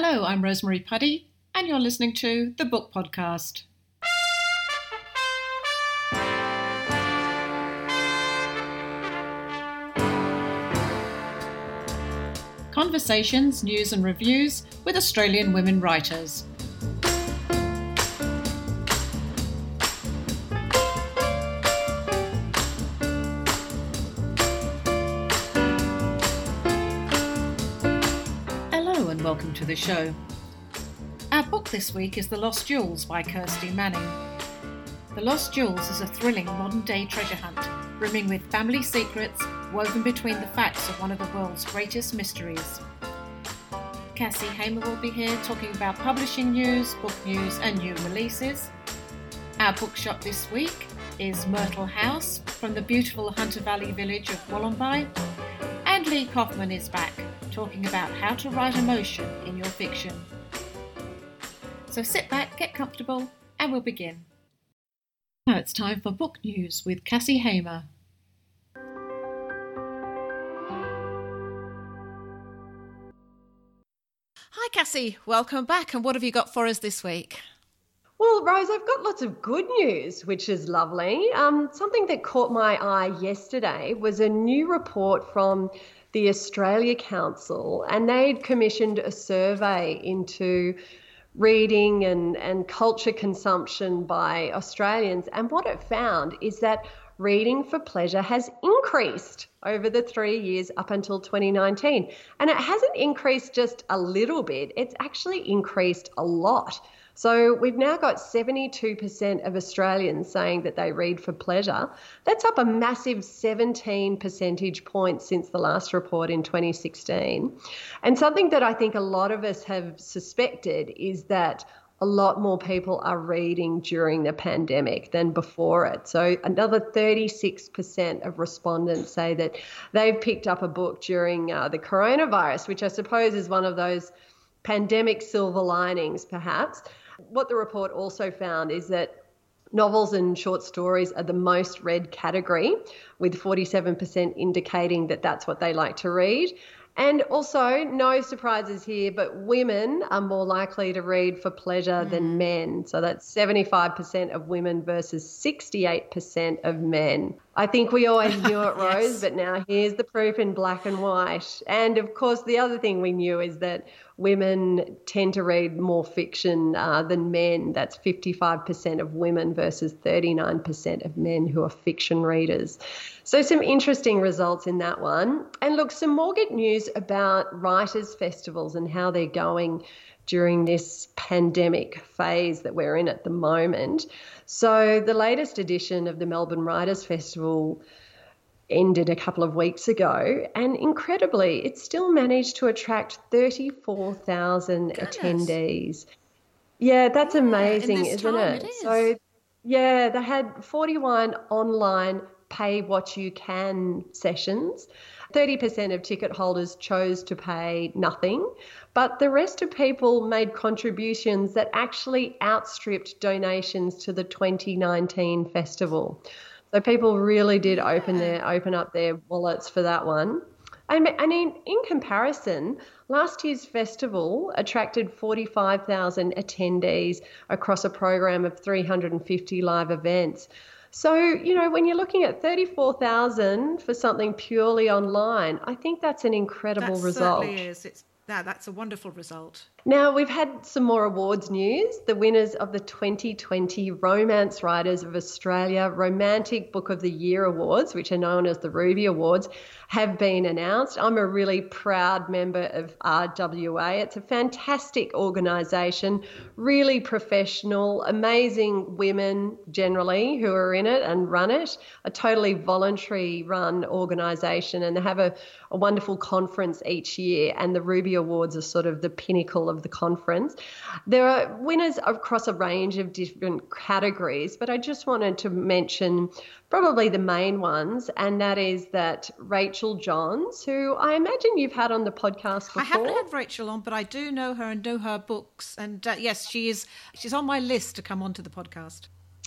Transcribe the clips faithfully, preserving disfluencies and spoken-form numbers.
Hello, I'm Rosemary Puddy, and you're listening to The Book Podcast. Conversations, news and reviews with Australian women writers. Hello and welcome to the show. Our book this week is The Lost Jewels by Kirsty Manning. The Lost Jewels is a thrilling modern-day treasure hunt, brimming with family secrets woven between the facts of one of the world's greatest mysteries. Cassie Hamer will be here talking about publishing news, book news and new releases. Our bookshop this week is Myrtle House from the beautiful Hunter Valley village of Wollombi. And Lee Kaufman is back, talking about how to write emotion in your fiction. So sit back, get comfortable, and we'll begin. Now it's time for book news with Cassie Hamer. Hi Cassie, welcome back, and what have you got for us this week? Well, Rose, I've got lots of good news, which is lovely. Um, something that caught my eye yesterday was a new report from the Australia Council, and they'd commissioned a survey into reading and, and culture consumption by Australians. And what it found is that reading for pleasure has increased over the three years up until twenty nineteen. And it hasn't increased just a little bit, it's actually increased a lot. So we've now got seventy-two percent of Australians saying that they read for pleasure. That's up a massive seventeen percentage points since the last report in twenty sixteen. And something that I think a lot of us have suspected is that a lot more people are reading during the pandemic than before it. So another thirty-six percent of respondents say that they've picked up a book during uh, the coronavirus, which I suppose is one of those pandemic silver linings, perhaps. What the report also found is that novels and short stories are the most read category, with forty-seven percent indicating that that's what they like to read. And also, no surprises here, but women are more likely to read for pleasure mm. than men. So that's seventy-five percent of women versus sixty-eight percent of men. I think we always knew it, Rose, yes. But now here's the proof in black and white. And, of course, the other thing we knew is that women tend to read more fiction uh, than men. That's fifty-five percent of women versus thirty-nine percent of men who are fiction readers. So some interesting results in that one. And, look, some more good news about writers' festivals and how they're going during this pandemic phase that we're in at the moment. So the latest edition of the Melbourne Writers' Festival ended a couple of weeks ago, and incredibly, it still managed to attract thirty-four thousand attendees. Yeah, that's yeah, amazing, isn't time, it? it is. So, yeah, they had forty-one online pay what you can sessions. thirty percent of ticket holders chose to pay nothing, but the rest of people made contributions that actually outstripped donations to the twenty nineteen festival. So people really did open their open up their wallets for that one. I mean, in comparison, last year's festival attracted forty-five thousand attendees across a program of three hundred fifty live events. So, you know, when you're looking at thirty-four thousand for something purely online, I think that's an incredible that result. That certainly is. It's, that, that's a wonderful result. Now, we've had some more awards news. The winners of the twenty twenty Romance Writers of Australia Romantic Book of the Year Awards, which are known as the Ruby Awards, have been announced. I'm a really proud member of R W A. It's a fantastic organisation, really professional, amazing women generally who are in it and run it, a totally voluntary run organisation, and they have a, a wonderful conference each year, and the Ruby Awards are sort of the pinnacle of the conference. There are winners across a range of different categories, but I just wanted to mention probably the main ones, and that is that Rachel Johns, who I imagine you've had on the podcast before. I haven't had Rachel on, but I do know her and know her books. And uh, yes, she is. She's on my list to come onto the podcast.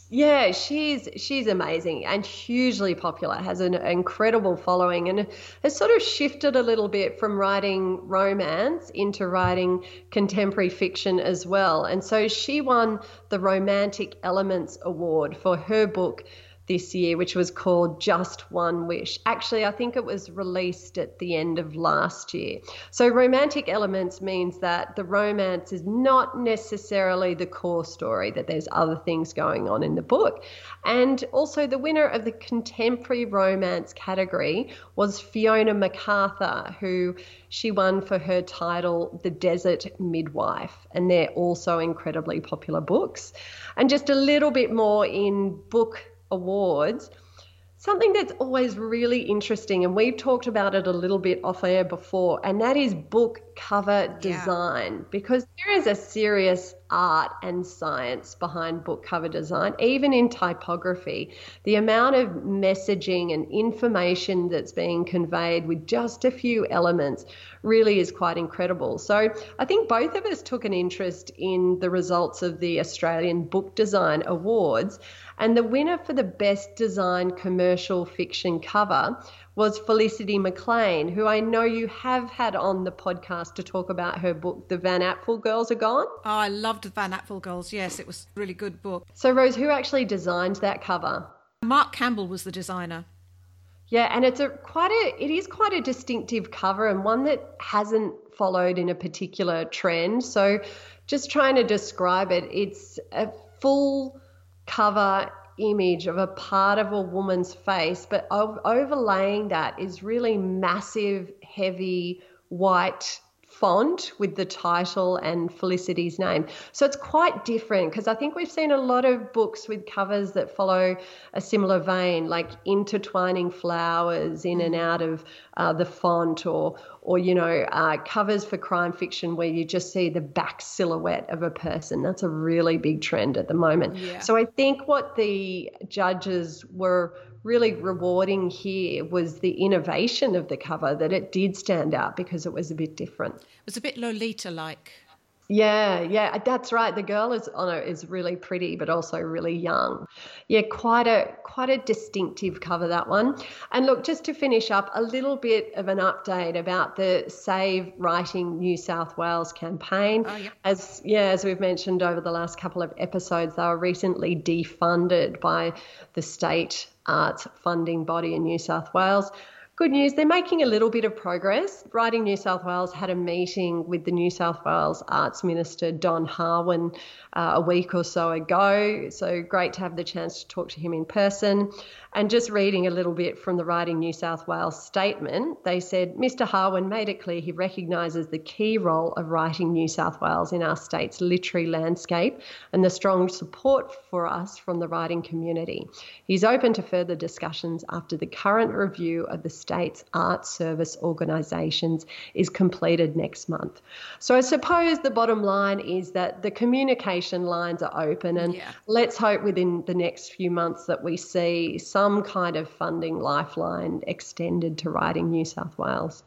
Yeah, she's she's amazing and hugely popular, has an incredible following, and has sort of shifted a little bit from writing romance into writing contemporary fiction as well. And so she won the Romantic Elements Award for her book this year, which was called Just One Wish. Actually, I think it was released at the end of last year. So romantic elements means that the romance is not necessarily the core story, that there's other things going on in the book. And also the winner of the contemporary romance category was Fiona MacArthur, who she won for her title The Desert Midwife. And they're also incredibly popular books. And just a little bit more in book awards, something that's always really interesting, and we've talked about it a little bit off air before, and that is book cover design, yeah. Because there is a serious art and science behind book cover design, even in typography. The amount of messaging and information that's being conveyed with just a few elements really is quite incredible. So I think both of us took an interest in the results of the Australian Book Design Awards, and the winner for the Best Design Commercial Fiction Cover was Felicity McLean, who I know you have had on the podcast to talk about her book, The Van Apfel Girls Are Gone. Oh, I loved The Van Apfel Girls. Yes, it was a really good book. So, Rose, who actually designed that cover? Mark Campbell was the designer. Yeah, and it's a quite a it is quite a distinctive cover, and one that hasn't followed in a particular trend. So, just trying to describe it, it's a full cover image of a part of a woman's face, but overlaying that is really massive, heavy white font with the title and Felicity's name. So it's quite different, because I think we've seen a lot of books with covers that follow a similar vein, like intertwining flowers in and out of uh, the font, or, or you know, uh, covers for crime fiction where you just see the back silhouette of a person. That's a really big trend at the moment. Yeah. So I think what the judges were really rewarding here was the innovation of the cover, that it did stand out because it was a bit different. It was a bit Lolita-like. Yeah, yeah, that's right. The girl is on it is really pretty, but also really young. Yeah, quite a quite a distinctive cover, that one. And look, just to finish up, a little bit of an update about the Save Writing New South Wales campaign. Oh, yeah. As yeah, as we've mentioned over the last couple of episodes, they were recently defunded by the state arts funding body in New South Wales. Good news, they're making a little bit of progress. Writing New South Wales had a meeting with the New South Wales Arts Minister, Don Harwin, uh, a week or so ago. So great to have the chance to talk to him in person. And just reading a little bit from the Writing New South Wales statement, they said, Mister Harwin made it clear he recognises the key role of Writing New South Wales in our state's literary landscape and the strong support for us from the writing community. He's open to further discussions after the current review of the state's arts service organisations is completed next month. So I suppose the bottom line is that the communication lines are open, and yeah. let's hope within the next few months that we see some some kind of funding lifeline extended to Writing New South Wales.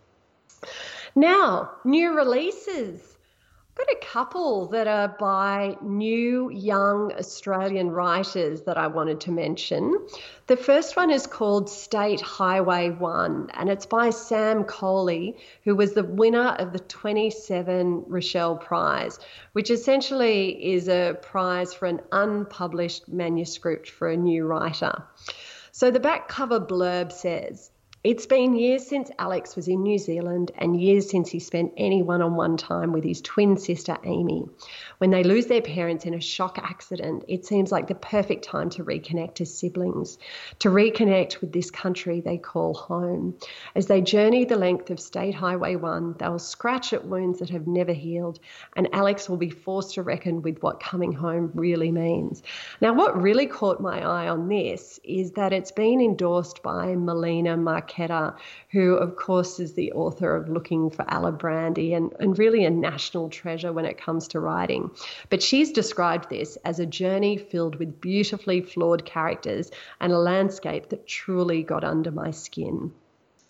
Now, new releases. I've got a couple that are by new young Australian writers that I wanted to mention. The first one is called State Highway one, and it's by Sam Coley, who was the winner of the twenty-seven Rochelle Prize, which essentially is a prize for an unpublished manuscript for a new writer. So the back cover blurb says, "It's been years since Alex was in New Zealand and years since he spent any one-on-one time with his twin sister Amy. When they lose their parents in a shock accident, it seems like the perfect time to reconnect as siblings, to reconnect with this country they call home. As they journey the length of State Highway one, they'll scratch at wounds that have never healed, and Alex will be forced to reckon with what coming home really means." Now, what really caught my eye on this is that it's been endorsed by Melina Marchetta, who, of course, is the author of Looking for Alibrandi and, and really a national treasure when it comes to writing. But she's described this as a journey filled with beautifully flawed characters and a landscape that truly got under my skin.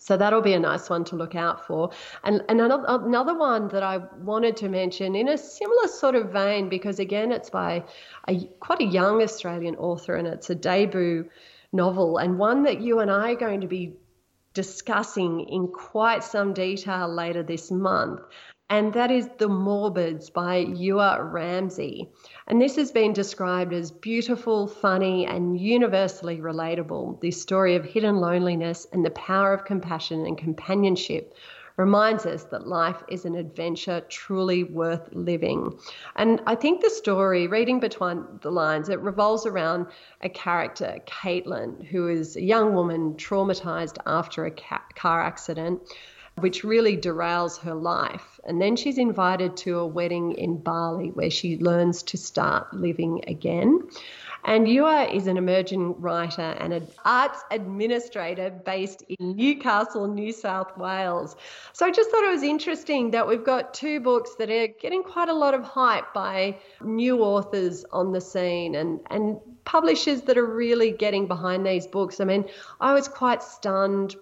So that'll be a nice one to look out for. And, and another, another one that I wanted to mention in a similar sort of vein, because again, it's by a, quite a young Australian author, and it's a debut novel, and one that you and I are going to be discussing in quite some detail later this month. And that is The Morbids by Ewa Ramsey. And this has been described as beautiful, funny, and universally relatable. This story of hidden loneliness and the power of compassion and companionship reminds us that life is an adventure truly worth living. And I think the story, reading between the lines, it revolves around a character, Caitlin, who is a young woman traumatized after a car accident, which really derails her life. And then she's invited to a wedding in Bali where she learns to start living again. And Ewa is an emerging writer and an arts administrator based in Newcastle, New South Wales. So I just thought it was interesting that we've got two books that are getting quite a lot of hype by new authors on the scene, and, and publishers that are really getting behind these books. I mean, I was quite stunned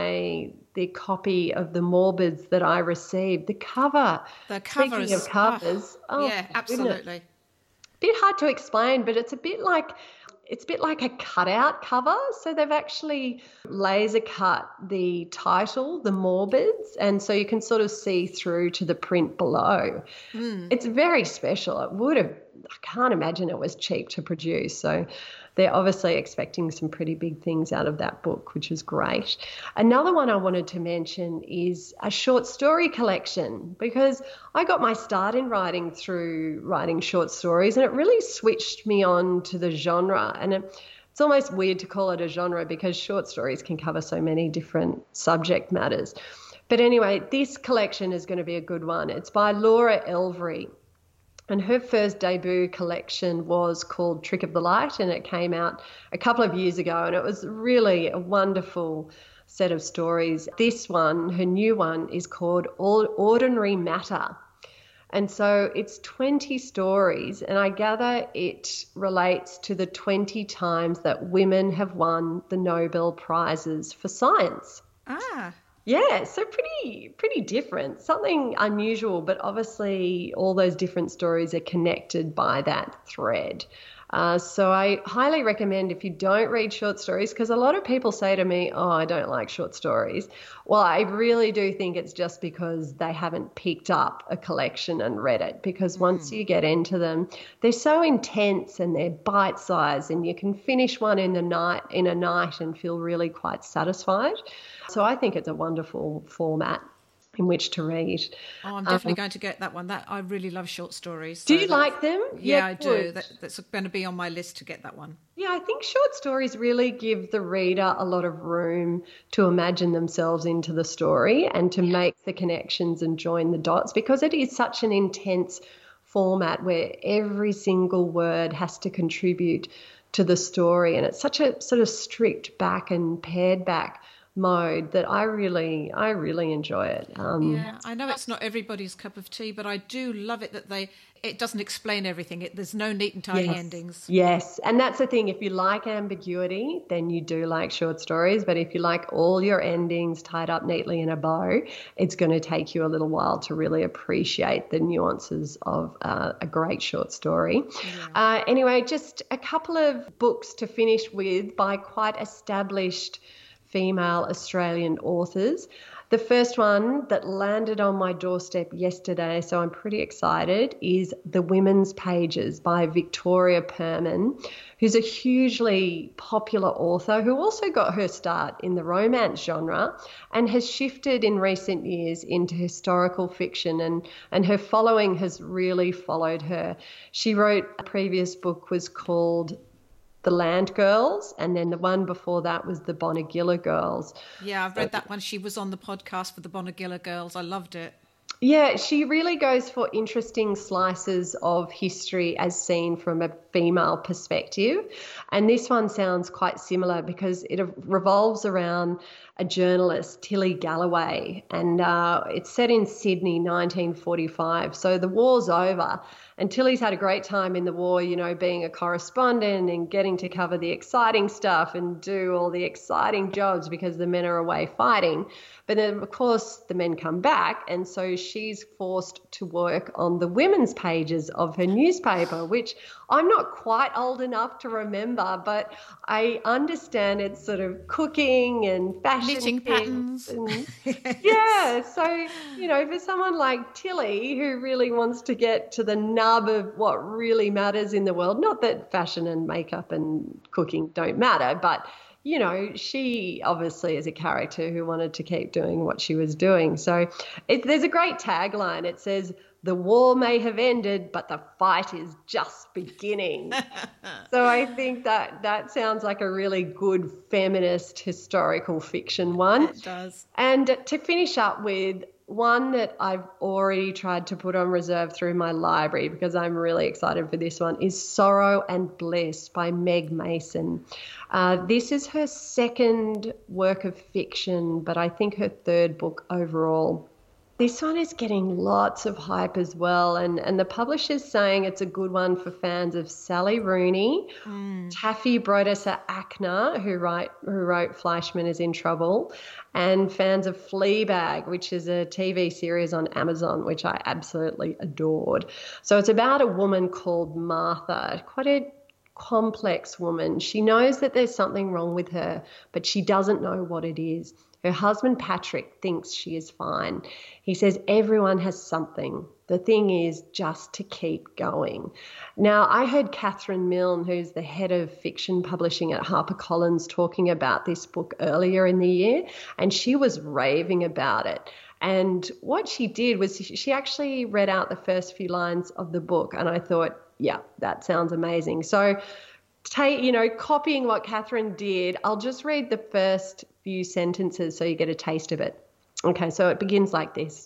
by the copy of The Morbids that I received. The cover. The covers. Speaking of covers. Oh, oh yeah, absolutely. Goodness. Bit hard to explain, but it's a bit like it's a bit like a cutout cover. So they've actually laser cut the title, The Morbids, and so you can sort of see through to the print below. Mm. It's very special. It would have, I can't imagine it was cheap to produce. So they're obviously expecting some pretty big things out of that book, which is great. Another one I wanted to mention is a short story collection, because I got my start in writing through writing short stories, and it really switched me on to the genre. And it, it's almost weird to call it a genre because short stories can cover so many different subject matters. But anyway, this collection is going to be a good one. It's by Laura Elvery. And her first debut collection was called Trick of the Light, and it came out a couple of years ago, and it was really a wonderful set of stories. This one, her new one, is called Ordinary Matter. And so it's twenty stories, and I gather it relates to the twenty times that women have won the Nobel Prizes for science. Ah. Yeah, so pretty pretty different, something unusual, but obviously all those different stories are connected by that thread. Uh, so I highly recommend, if you don't read short stories, because a lot of people say to me, oh, I don't like short stories. Well, I really do think it's just because they haven't picked up a collection and read it, because once mm. you get into them, they're so intense and they're bite-sized, and you can finish one in the night in a night and feel really quite satisfied. So I think it's a wonderful format in which to read. Oh, I'm definitely um, going to get that one. That I really love short stories. So do you like them? Yeah, yeah I do. That, that's going to be on my list to get that one. Yeah, I think short stories really give the reader a lot of room to imagine themselves into the story and to yeah. make the connections and join the dots, because it is such an intense format where every single word has to contribute to the story, and it's such a sort of stripped back and pared back mode that I really, I really enjoy it. Um, yeah, I know it's not everybody's cup of tea, but I do love it that they, it doesn't explain everything. It, there's no neat and tidy yes, endings. Yes, and that's the thing. If you like ambiguity, then you do like short stories. But if you like all your endings tied up neatly in a bow, it's going to take you a little while to really appreciate the nuances of uh, a great short story. Yeah. Uh, anyway, just a couple of books to finish with by quite established female Australian authors. The first one that landed on my doorstep yesterday, so I'm pretty excited, is The Women's Pages by Victoria Perman, who's a hugely popular author who also got her start in the romance genre and has shifted in recent years into historical fiction, and, and her following has really followed her. She wrote, a previous book was called The Land Girls, and then the one before that was The Bonegilla Girls. Yeah, I've read that one. She was on the podcast for The Bonegilla Girls. I loved it. Yeah, she really goes for interesting slices of history as seen from a female perspective. And this one sounds quite similar because it revolves around a journalist, Tilly Galloway, and uh, it's set in Sydney, nineteen forty-five. So the war's over, and Tilly's had a great time in the war, you know, being a correspondent and getting to cover the exciting stuff and do all the exciting jobs because the men are away fighting. But then, of course, the men come back, and so she's forced to work on the women's pages of her newspaper, which I'm not quite old enough to remember, but I understand it's sort of cooking and fashion. Knitting patterns. And, yeah, so, you know, for someone like Tilly who really wants to get to the nub of what really matters in the world, not that fashion and makeup and cooking don't matter, but you know, she obviously is a character who wanted to keep doing what she was doing. So it, there's a great tagline. It says, "The war may have ended, but the fight is just beginning." So I think that that sounds like a really good feminist historical fiction one. It does. And to finish up with, one that I've already tried to put on reserve through my library because I'm really excited for this one is Sorrow and Bliss by Meg Mason. Uh, this is her second work of fiction, but I think her third book overall. This one is getting lots of hype as well, and, and the publisher's saying it's a good one for fans of Sally Rooney, mm. Taffy Brodesser-Akner, who, write, who wrote Fleischman is in Trouble, and fans of Fleabag, which is a T V series on Amazon, which I absolutely adored. So it's about a woman called Martha, quite a complex woman. She knows that there's something wrong with her, but she doesn't know what it is. Her husband, Patrick, thinks she is fine. He says everyone has something. The thing is just to keep going. Now, I heard Catherine Milne, who's the head of fiction publishing at HarperCollins, talking about this book earlier in the year, and she was raving about it. And what she did was she actually read out the first few lines of the book, and I thought, yeah, that sounds amazing. So, take, you know, copying what Catherine did, I'll just read the first few sentences so you get a taste of it. Okay, so it begins like this.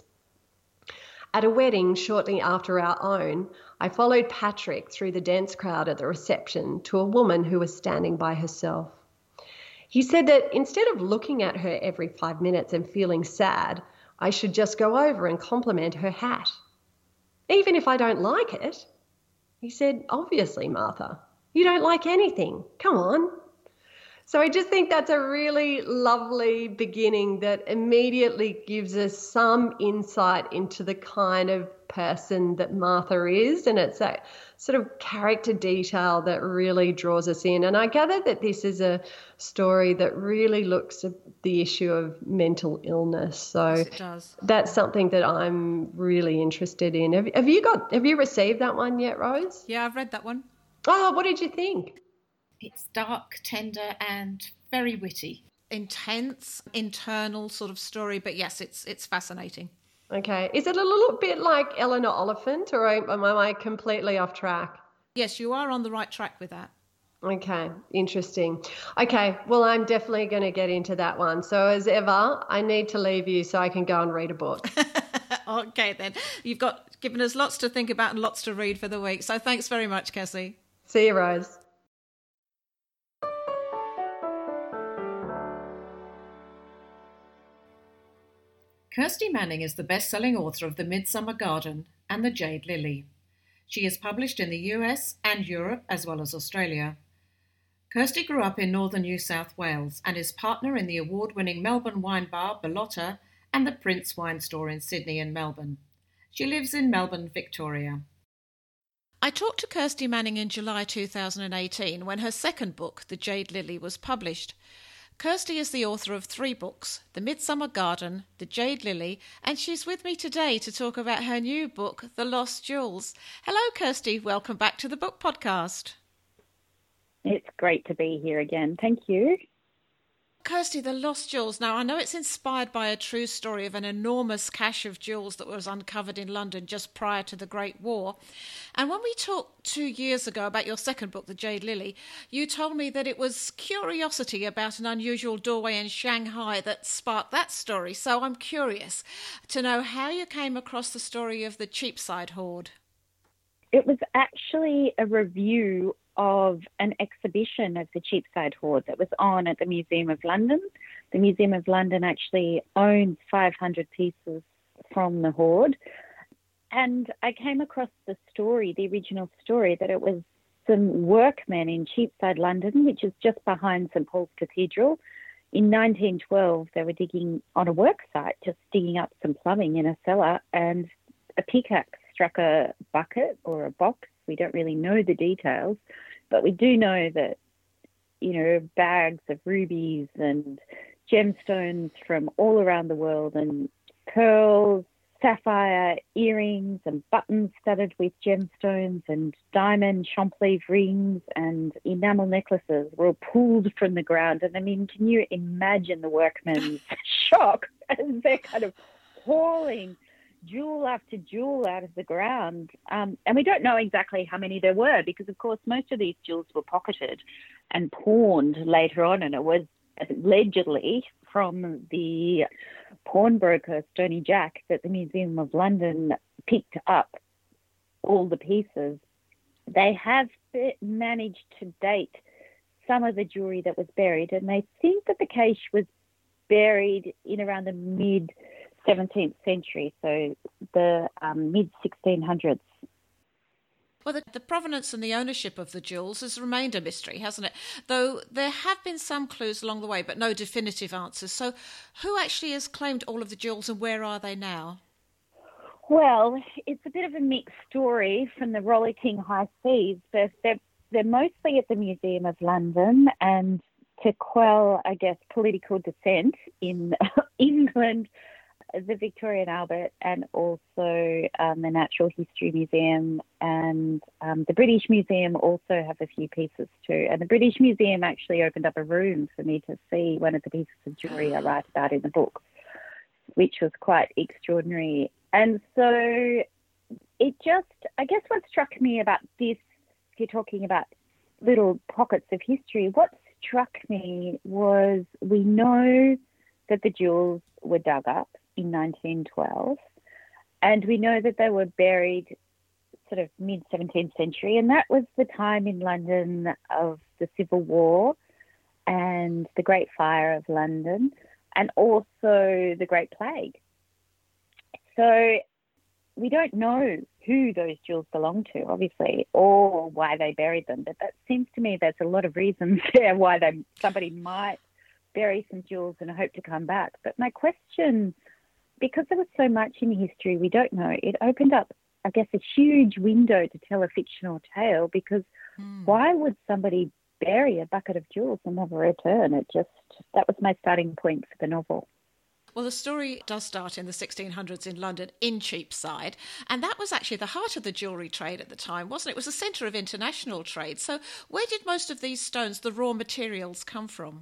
At a wedding shortly after our own, I followed Patrick through the dense crowd at the reception to a woman who was standing by herself. He said that instead of looking at her every five minutes and feeling sad, I should just go over and compliment her hat. Even if I don't like it. He said, obviously, Martha, you don't like anything. Come on. So I just think that's a really lovely beginning that immediately gives us some insight into the kind of person that Martha is, and it's that sort of character detail that really draws us in. And I gather that this is a story that really looks at the issue of mental illness. So yes, it does. That's something that I'm really interested in. Have, have you got? Have you received that one yet, Rose? Yeah, I've read that one. Oh, what did you think? It's dark, tender, and very witty. Intense, internal sort of story, but yes, it's it's fascinating. Okay. Is it a little bit like Eleanor Oliphant, or am I completely off track? Yes, you are on the right track with that. Okay, interesting. Okay, well, I'm definitely going to get into that one. So as ever, I need to leave you so I can go and read a book. Okay, then. You've got given us lots to think about and lots to read for the week. So thanks very much, Cassie. See you, Rose. Kirsty Manning is the best-selling author of The Midsummer Garden and The Jade Lily. She is published in the U S and Europe as well as Australia. Kirsty grew up in northern New South Wales and is partner in the award-winning Melbourne wine bar Bellotta and the Prince Wine Store in Sydney and Melbourne. She lives in Melbourne, Victoria. I talked to Kirsty Manning in July two thousand eighteen when her second book, The Jade Lily, was published. Kirsty is the author of three books, The Midsummer Garden, The Jade Lily, and she's with me today to talk about her new book, The Lost Jewels. Hello, Kirsty. Welcome back to the Book Podcast. It's great to be here again. Thank you. Kirsty, The Lost Jewels. Now, I know it's inspired by a true story of an enormous cache of jewels that was uncovered in London just prior to the Great War. And when we talked two years ago about your second book, The Jade Lily, you told me that it was curiosity about an unusual doorway in Shanghai that sparked that story. So I'm curious to know how you came across the story of the Cheapside Hoard. It was actually a review of an exhibition of the Cheapside Hoard that was on at the Museum of London the Museum of London actually owns five hundred pieces from the hoard. And I came across the story, the original story, that it was some workmen in Cheapside, London, which is just behind St Paul's Cathedral. In nineteen twelve, they were digging on a work site, just digging up some plumbing in a cellar, and a pickaxe struck a bucket or a box. We don't really know the details, but we do know that, you know, bags of rubies and gemstones from all around the world, and pearls, sapphire earrings and buttons studded with gemstones and diamond champleave rings and enamel necklaces were pulled from the ground. And I mean, can you imagine the workmen's shock as they're kind of hauling jewel after jewel out of the ground? Um, and we don't know exactly how many there were because, of course, most of these jewels were pocketed and pawned later on, and it was allegedly from the pawnbroker Stony Jack that the Museum of London picked up all the pieces. They have managed to date some of the jewellery that was buried, and they think that the cache was buried in around the mid seventeenth century, so the um, mid sixteen hundreds. Well, the, the provenance and the ownership of the jewels has remained a mystery, hasn't it? Though there have been some clues along the way, but no definitive answers. So who actually has claimed all of the jewels and where are they now? Well, it's a bit of a mixed story from the rollicking high seas. They're, they're, they're mostly at the Museum of London, and to quell, I guess, political dissent in England, the Victoria and Albert, and also um, the Natural History Museum and um, the British Museum also have a few pieces too. And the British Museum actually opened up a room for me to see one of the pieces of jewellery I write about in the book, which was quite extraordinary. And so it just, I guess what struck me about this, if you're talking about little pockets of history, what struck me was we know that the jewels were dug up in nineteen twelve, and we know that they were buried sort of mid-seventeenth century, and that was the time in London of the Civil War and the Great Fire of London, and also the Great Plague. So we don't know who those jewels belong to, obviously, or why they buried them, but that seems to me there's a lot of reasons there why they, somebody might bury some jewels and hope to come back. But my question, because there was so much in history we don't know, it opened up, I guess, a huge window to tell a fictional tale, because mm. why would somebody bury a bucket of jewels and never return? It just, that was my starting point for the novel. Well, the story does start in the sixteen hundreds in London, in Cheapside, and that was actually the heart of the jewellery trade at the time, wasn't it? It was a centre of international trade. So where did most of these stones, the raw materials, come from?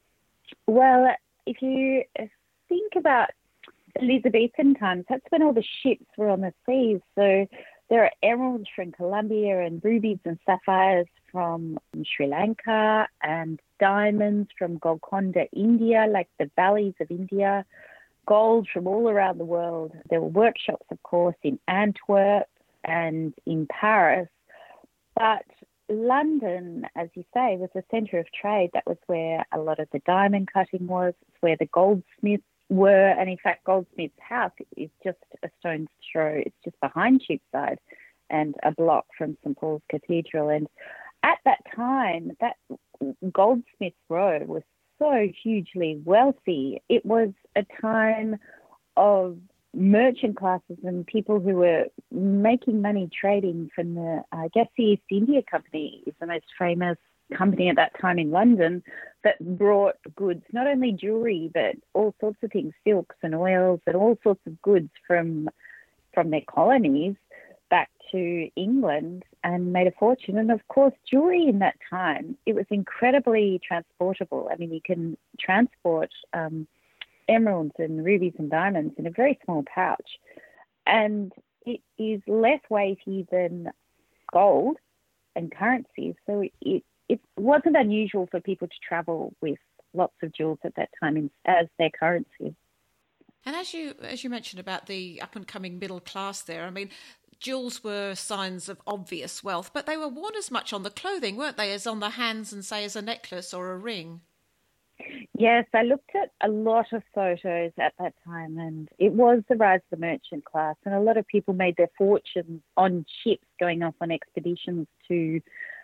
Well, if you think about Elizabethan times, that's when all the ships were on the seas. So there are emeralds from Colombia and rubies and sapphires from Sri Lanka and diamonds from Golconda, India, like the valleys of India, gold from all around the world. There were workshops, of course, in Antwerp and in Paris. But London, as you say, was a centre of trade. That was where a lot of the diamond cutting was. It's where the goldsmiths were. And in fact, Goldsmith's house is just a stone's throw. It's just behind Cheapside and a block from St Paul's Cathedral. And at that time, that Goldsmiths Row was so hugely wealthy. It was a time of merchant classes and people who were making money trading from the, I guess the East India Company is the most famous company at that time in London that brought goods, not only jewellery, but all sorts of things, silks and oils and all sorts of goods from from their colonies back to England and made a fortune. And of course, jewellery in that time, it was incredibly transportable. I mean, you can transport um, emeralds and rubies and diamonds in a very small pouch. And it is less weighty than gold and currency. So it, it wasn't unusual for people to travel with lots of jewels at that time in, as their currency. And as you as you mentioned about the up-and-coming middle class there, I mean, jewels were signs of obvious wealth, but they were worn as much on the clothing, weren't they, as on the hands and, say, as a necklace or a ring? Yes, I looked at a lot of photos at that time, and it was the rise of the merchant class, and a lot of people made their fortunes on ships going off on expeditions to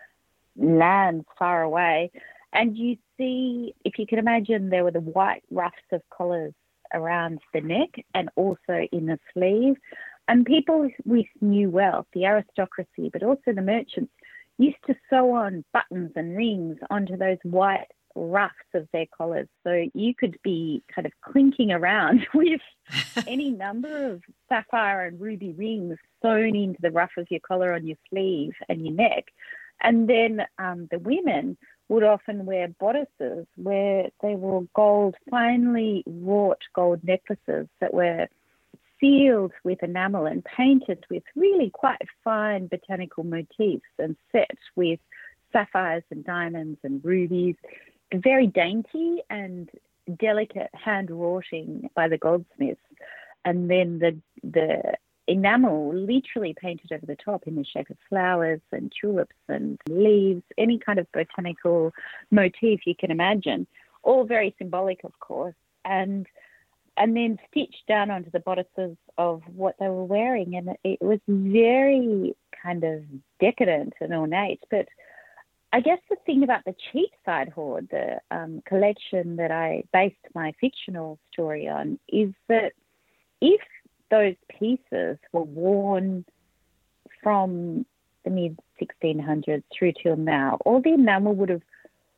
lands far away. And you see, if you can imagine, there were the white ruffs of collars around the neck and also in the sleeve. And people with new wealth, the aristocracy, but also the merchants, used to sew on buttons and rings onto those white ruffs of their collars. So you could be kind of clinking around with any number of sapphire and ruby rings sewn into the ruff of your collar on your sleeve and your neck. And then um, the women would often wear bodices where they wore gold, finely wrought gold necklaces that were sealed with enamel and painted with really quite fine botanical motifs and set with sapphires and diamonds and rubies. Very dainty and delicate hand wroughting by the goldsmiths. And then the the enamel literally painted over the top in the shape of flowers and tulips and leaves, any kind of botanical motif you can imagine, all very symbolic, of course, and and then stitched down onto the bodices of what they were wearing. And it was very kind of decadent and ornate. But I guess the thing about the Cheapside Hoard, the um, collection that I based my fictional story on, is that if those pieces were worn from the mid sixteen hundreds through till now, all the enamel would have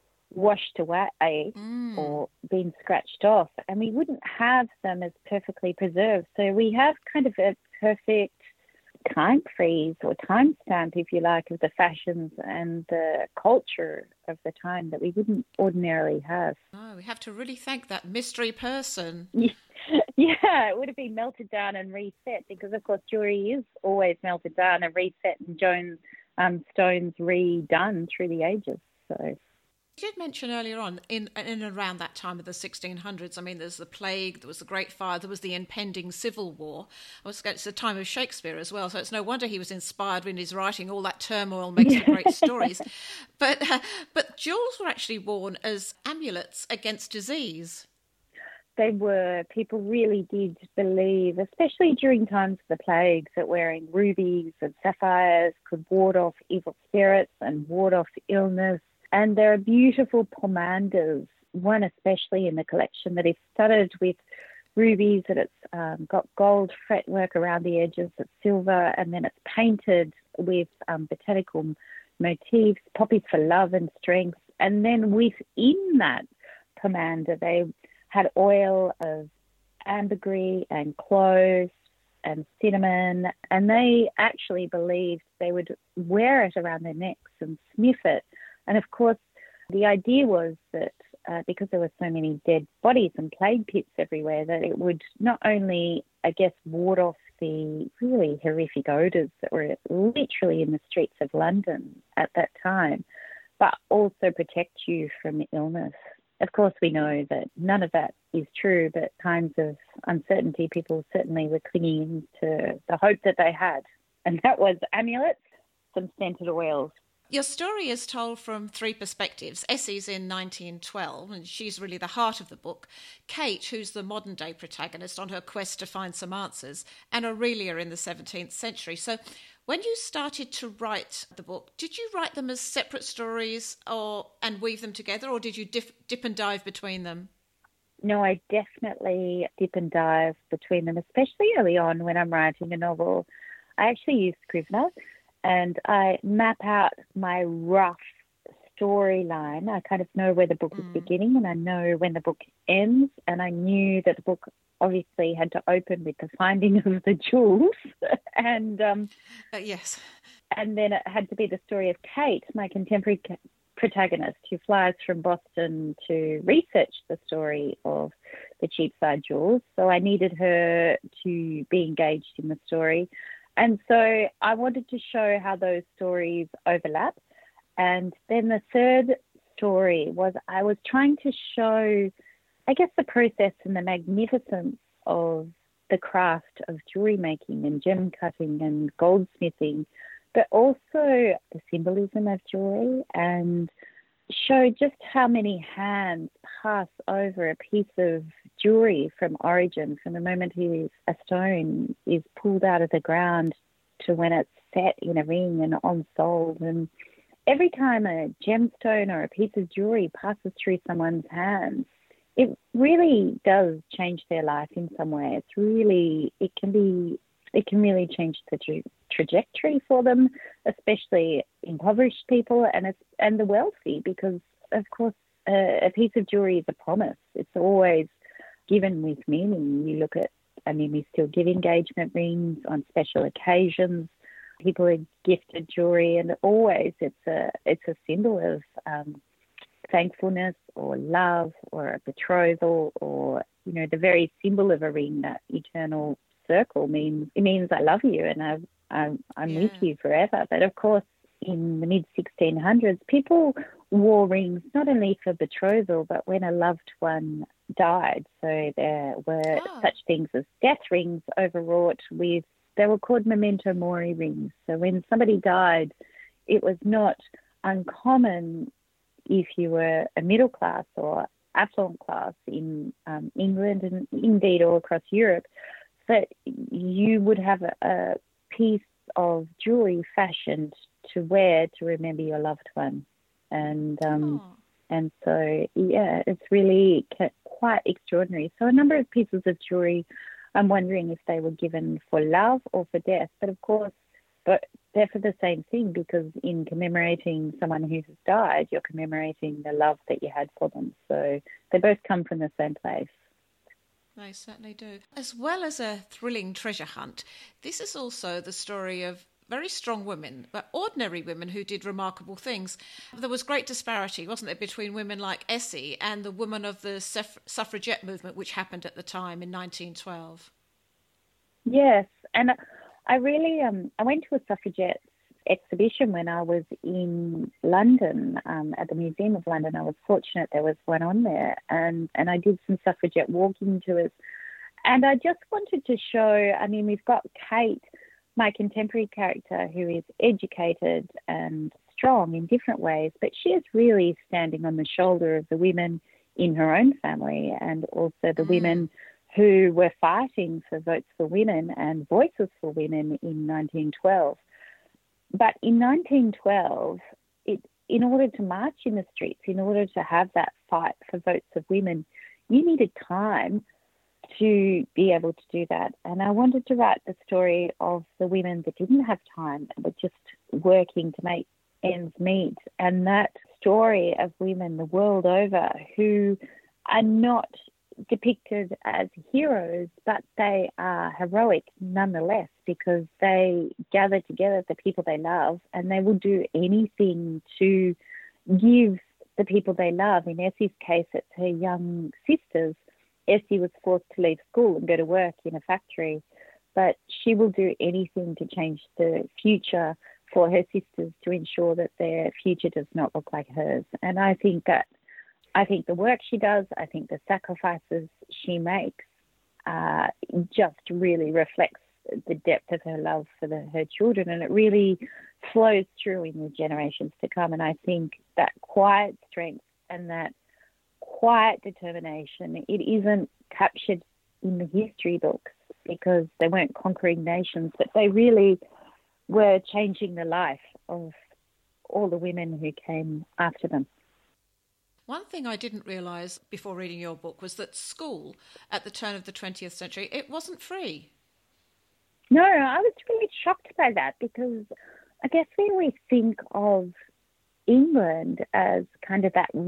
washed away mm. or been scratched off, and we wouldn't have them as perfectly preserved. So we have kind of a perfect time freeze or timestamp, if you like, of the fashions and the culture of the time that we wouldn't ordinarily have. Oh, we have to really thank that mystery person. Yeah, it would have been melted down and reset, because of course jewellery is always melted down and reset, and Joan um, stones redone through the ages. So. You did mention earlier on, in in and around that time of the sixteen hundreds, I mean, there's the plague, there was the Great Fire, there was the impending Civil War. It's the time of Shakespeare as well, so it's no wonder he was inspired in his writing. All that turmoil makes for great stories. But, uh, but jewels were actually worn as amulets against disease. They were. People really did believe, especially during times of the plagues, that wearing rubies and sapphires could ward off evil spirits and ward off illness. And there are beautiful pomanders, one especially in the collection that is studded with rubies, that it's um, got gold fretwork around the edges, it's silver, and then it's painted with um, botanical motifs, poppies for love and strength. And then within that pomander, they had oil of ambergris and cloves and cinnamon, and they actually believed they would wear it around their necks and sniff it. And of course, the idea was that uh, because there were so many dead bodies and plague pits everywhere, that it would not only, I guess, ward off the really horrific odours that were literally in the streets of London at that time, but also protect you from illness. Of course, we know that none of that is true, but times of uncertainty, people certainly were clinging to the hope that they had. And that was amulets, some scented oils. Your story is told from three perspectives. Essie's in nineteen twelve, and she's really the heart of the book. Kate, who's the modern-day protagonist on her quest to find some answers, and Aurelia in the seventeenth century. So when you started to write the book, did you write them as separate stories or and weave them together, or did you dip, dip and dive between them? No, I definitely dip and dive between them, especially early on when I'm writing a novel. I actually use Scrivener, and I map out my rough storyline. I kind of know where the book mm. is beginning, and I know when the book ends, and I knew that the book obviously had to open with the finding of the jewels. and um, uh, yes. And then it had to be the story of Kate, my contemporary ca- protagonist, who flies from Boston to research the story of the Cheapside jewels. So I needed her to be engaged in the story. And so I wanted to show how those stories overlap. And then the third story was I was trying to show, I guess, the process and the magnificence of the craft of jewellery making and gem cutting and goldsmithing, but also the symbolism of jewellery and show just how many hands pass over a piece of jewelry from origin, from the moment is a stone is pulled out of the ground to when it's set in a ring and on sold. And every time a gemstone or a piece of jewelry passes through someone's hands, it really does change their life in some way. It's really, it can be, it can really change the tra- trajectory for them, especially impoverished people and it's, and the wealthy, because of course a, a piece of jewelry is a promise. It's always given with meaning. You look at, I mean, we still give engagement rings on special occasions. People are gifted jewelry, and always it's a it's a symbol of um, thankfulness or love or a betrothal, or you know, the very symbol of a ring, that eternal circle, means it means I love you and I've, I'm I'm Yeah. with you forever. But of course, in the mid sixteen hundreds, people wore rings not only for betrothal, but when a loved one died. So there were Oh. such things as death rings overwrought with, they were called memento mori rings. So when somebody died, it was not uncommon, if you were a middle class or affluent class in um, England and indeed all across Europe, that you would have a, a piece of jewelry fashioned to wear to remember your loved one. And um, Oh. and so, yeah, it's really ca- quite extraordinary. So a number of pieces of jewelry, I'm wondering if they were given for love or for death. But of course, but they're for the same thing, because in commemorating someone who has died, you're commemorating the love that you had for them. So they both come from the same place. They certainly do. As well as a thrilling treasure hunt, this is also the story of very strong women, but ordinary women who did remarkable things. There was great disparity, wasn't there, between women like Essie and the women of the suff- suffragette movement, which happened at the time in nineteen twelve. Yes, and I really um I went to a suffragette exhibition when I was in London, um, at the Museum of London. I was fortunate there was one on there, and, and I did some suffragette walking tours. And I just wanted to show, I mean, we've got Kate, my contemporary character, who is educated and strong in different ways, but she is really standing on the shoulder of the women in her own family, and also the Mm. women who were fighting for votes for women and voices for women in nineteen twelve. But in nineteen twelve, it, in order to march in the streets, in order to have that fight for votes of women, you needed time to be able to do that. And I wanted to write the story of the women that didn't have time, but just working to make ends meet. And that story of women the world over who are not depicted as heroes, but they are heroic nonetheless, because they gather together the people they love, and they will do anything to give the people they love. In Essie's case, it's her young sisters. Essie was forced to leave school and go to work in a factory, but she will do anything to change the future for her sisters, to ensure that their future does not look like hers. And I think that I think the work she does, I think the sacrifices she makes, uh, just really reflects the depth of her love for the, her children, and it really flows through in the generations to come. And I think that quiet strength and that quiet determination, it isn't captured in the history books, because they weren't conquering nations, but they really were changing the life of all the women who came after them. One thing I didn't realise before reading your book was that school at the turn of the twentieth century, it wasn't free. No, I was really shocked by that, because I guess when we think of England as kind of that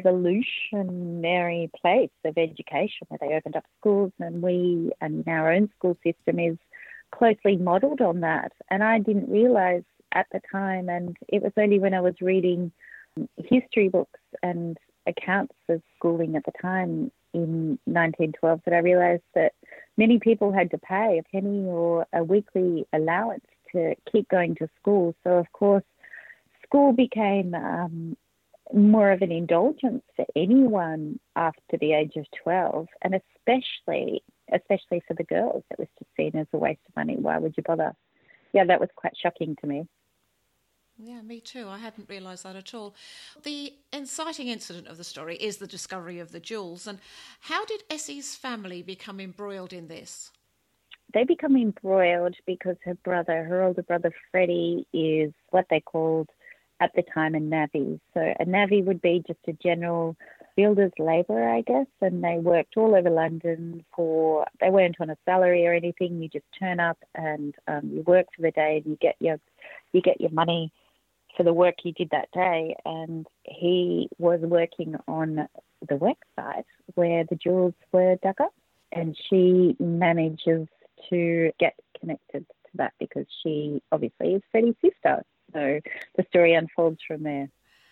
revolutionary place of education where they opened up schools, and we, and our own school system is closely modelled on that. And I didn't realise at the time, and it was only when I was reading history books and accounts of schooling at the time in nineteen twelve that I realised that many people had to pay a penny or a weekly allowance to keep going to school. So, of course, school became um, more of an indulgence for anyone after the age of twelve, and especially especially for the girls. It was just seen as a waste of money. Why would you bother? Yeah, that was quite shocking to me. Yeah, me too. I hadn't realised that at all. The inciting incident of the story is the discovery of the jewels. And how did Essie's family become embroiled in this? They become embroiled because her brother, her older brother Freddie, is what they called at the time a navvy. So a navvy would be just a general builder's labourer, I guess, and they worked all over London for, they weren't on a salary or anything. You just turn up and um, you work for the day and you get your, you get your money for the work you did that day. And he was working on the work site where the jewels were dug up, and she manages to get connected to that because she obviously is Freddie's sister. So the story unfolds from there.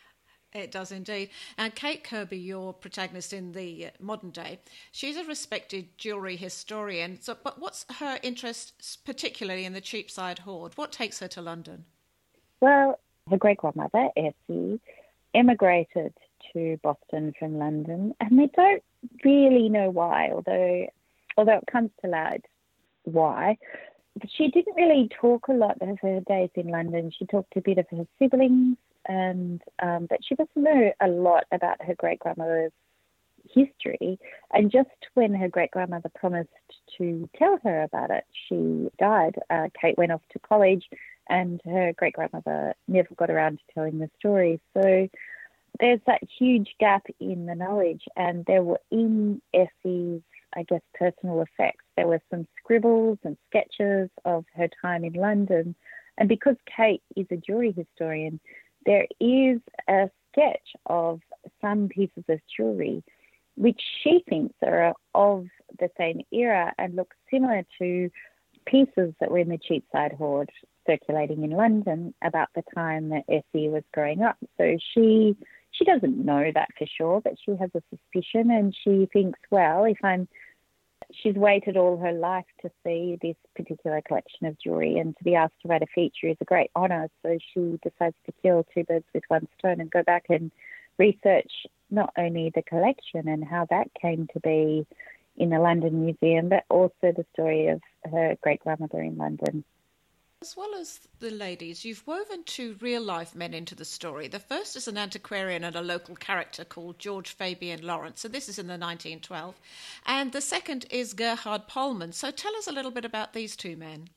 It does indeed. And Kate Kirby, your protagonist in the modern day, she's a respected jewellery historian. So, but what's her interest particularly in the Cheapside hoard? What takes her to London? Well, her great-grandmother, Essie, emigrated to Boston from London, and they don't really know why, although although it comes to light why. But she didn't really talk a lot of her days in London. She talked a bit of her siblings, and um, but she doesn't know a lot about her great-grandmother's history. And just when her great-grandmother promised to tell her about it, she died. Uh, Kate went off to college, and her great-grandmother never got around to telling the story. So there's that huge gap in the knowledge, and there were in Essie's, I guess, personal effects. There were some scribbles and sketches of her time in London. And because Kate is a jewellery historian, there is a sketch of some pieces of jewellery which she thinks are of the same era and look similar to pieces that were in the Cheapside hoard circulating in London about the time that Essie was growing up. So she she doesn't know that for sure, but she has a suspicion, and she thinks, well, if I'm she's waited all her life to see this particular collection of jewellery, and to be asked to write a feature is a great honour. So she decides to kill two birds with one stone and go back and research not only the collection and how that came to be in the London Museum, but also the story of her great-grandmother in London. As well as the ladies, you've woven two real-life men into the story. The first is an antiquarian and a local character called George Fabian Lawrence, so this is in the nineteen twelve. And the second is Gerhard Pollmann. So tell us a little bit about these two men.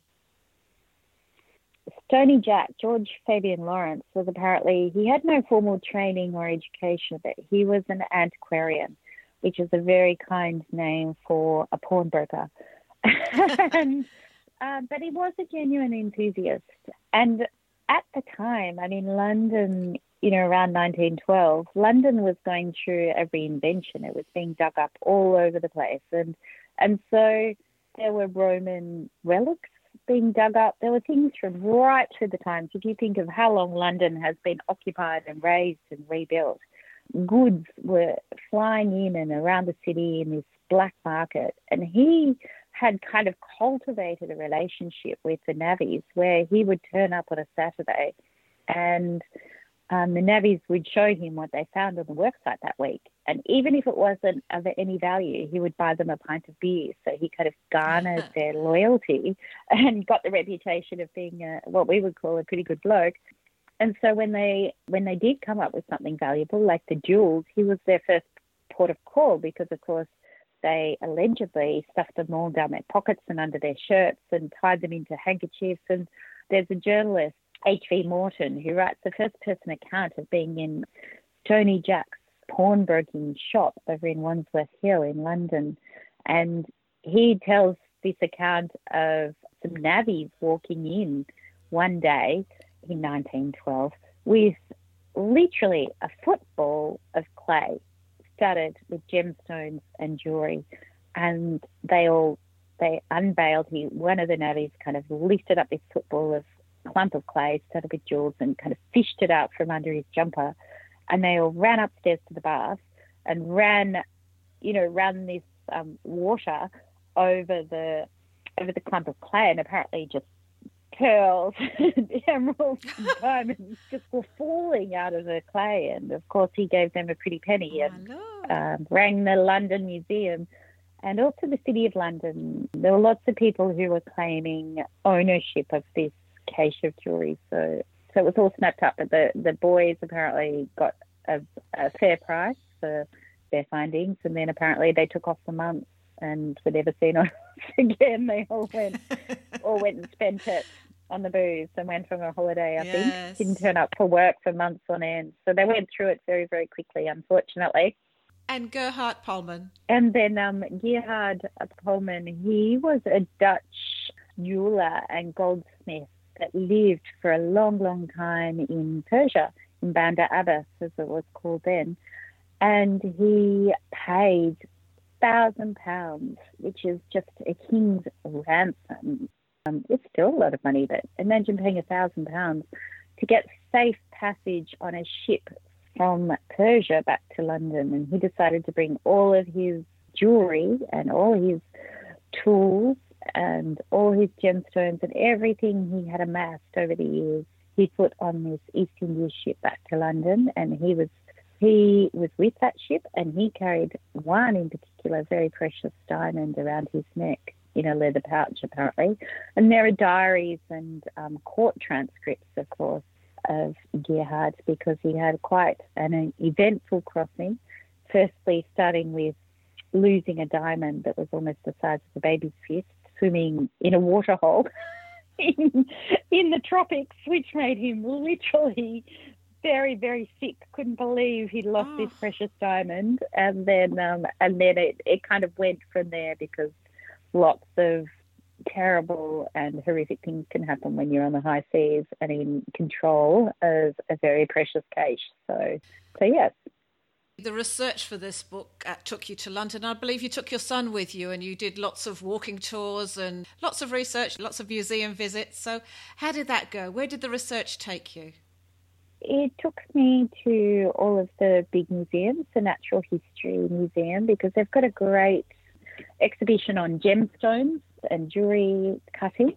Stony Jack, George Fabian Lawrence, was apparently, he had no formal training or education, but he was an antiquarian, which is a very kind name for a pawnbroker. and Uh, but he was a genuine enthusiast. And at the time, I mean, London, you know, around nineteen twelve, London was going through a reinvention. It was being dug up all over the place. And and so there were Roman relics being dug up. There were things from right through the times. If you think of how long London has been occupied and raised and rebuilt, goods were flying in and around the city in this black market. And he had kind of cultivated a relationship with the navvies where he would turn up on a Saturday and um, the navvies would show him what they found on the worksite that week. And even if it wasn't of any value, he would buy them a pint of beer. So he kind of garnered their loyalty and got the reputation of being a, what we would call a pretty good bloke. And so when they when they did come up with something valuable, like the jewels, he was their first port of call because, of course, they allegedly stuffed them all down their pockets and under their shirts and tied them into handkerchiefs. And there's a journalist, H V Morton, who writes the first-person account of being in Stony Jack's pawnbroking shop over in Wandsworth Hill in London. And he tells this account of some navvies walking in one day in nineteen twelve with literally a football of clay studded with gemstones and jewellery, and they all they unveiled. He one of the navvies kind of lifted up this football of clump of clay studded with jewels and kind of fished it out from under his jumper, and they all ran upstairs to the bath and ran, you know, ran this um, water over the over the clump of clay, and apparently just pearls and emeralds and diamonds just were falling out of the clay. And of course he gave them a pretty penny and um, rang the London Museum and also the City of London. There were lots of people who were claiming ownership of this cache of jewellery. So So it was all snapped up, but the, the boys apparently got a, a fair price for their findings, and then apparently they took off for months and were never seen on again. They all went, all went and spent it on the booze and went from a holiday, I Yes. think. Didn't turn up for work for months on end. So they went through it very, very quickly, unfortunately. And Gerhard Pullman. And then um, Gerhard Pullman, he was a Dutch jeweler and goldsmith that lived for a long, long time in Persia, in Bandar Abbas, as it was called then. And he paid thousand pounds, which is just a king's ransom. Um, it's still a lot of money, but imagine paying a thousand pounds to get safe passage on a ship from Persia back to London. And he decided to bring all of his jewellery and all his tools and all his gemstones and everything he had amassed over the years. He put on this East India ship back to London, and he was he was with that ship, and he carried one in particular, very precious diamond around his neck in a leather pouch, apparently. And there are diaries and um, court transcripts, of course, of Gerhard, because he had quite an eventful crossing, firstly starting with losing a diamond that was almost the size of a baby's fist, swimming in a waterhole in, in the tropics, which made him literally very, very sick. Couldn't believe he'd lost oh. this precious diamond. And then um, and then it, it kind of went from there, because lots of terrible and horrific things can happen when you're on the high seas and in control of a very precious cache. So, so yes. The research for this book uh, took you to London. I believe you took your son with you, and you did lots of walking tours and lots of research, lots of museum visits. So how did that go? Where did the research take you? It took me to all of the big museums, the Natural History Museum, because they've got a great exhibition on gemstones and jewellery cutting.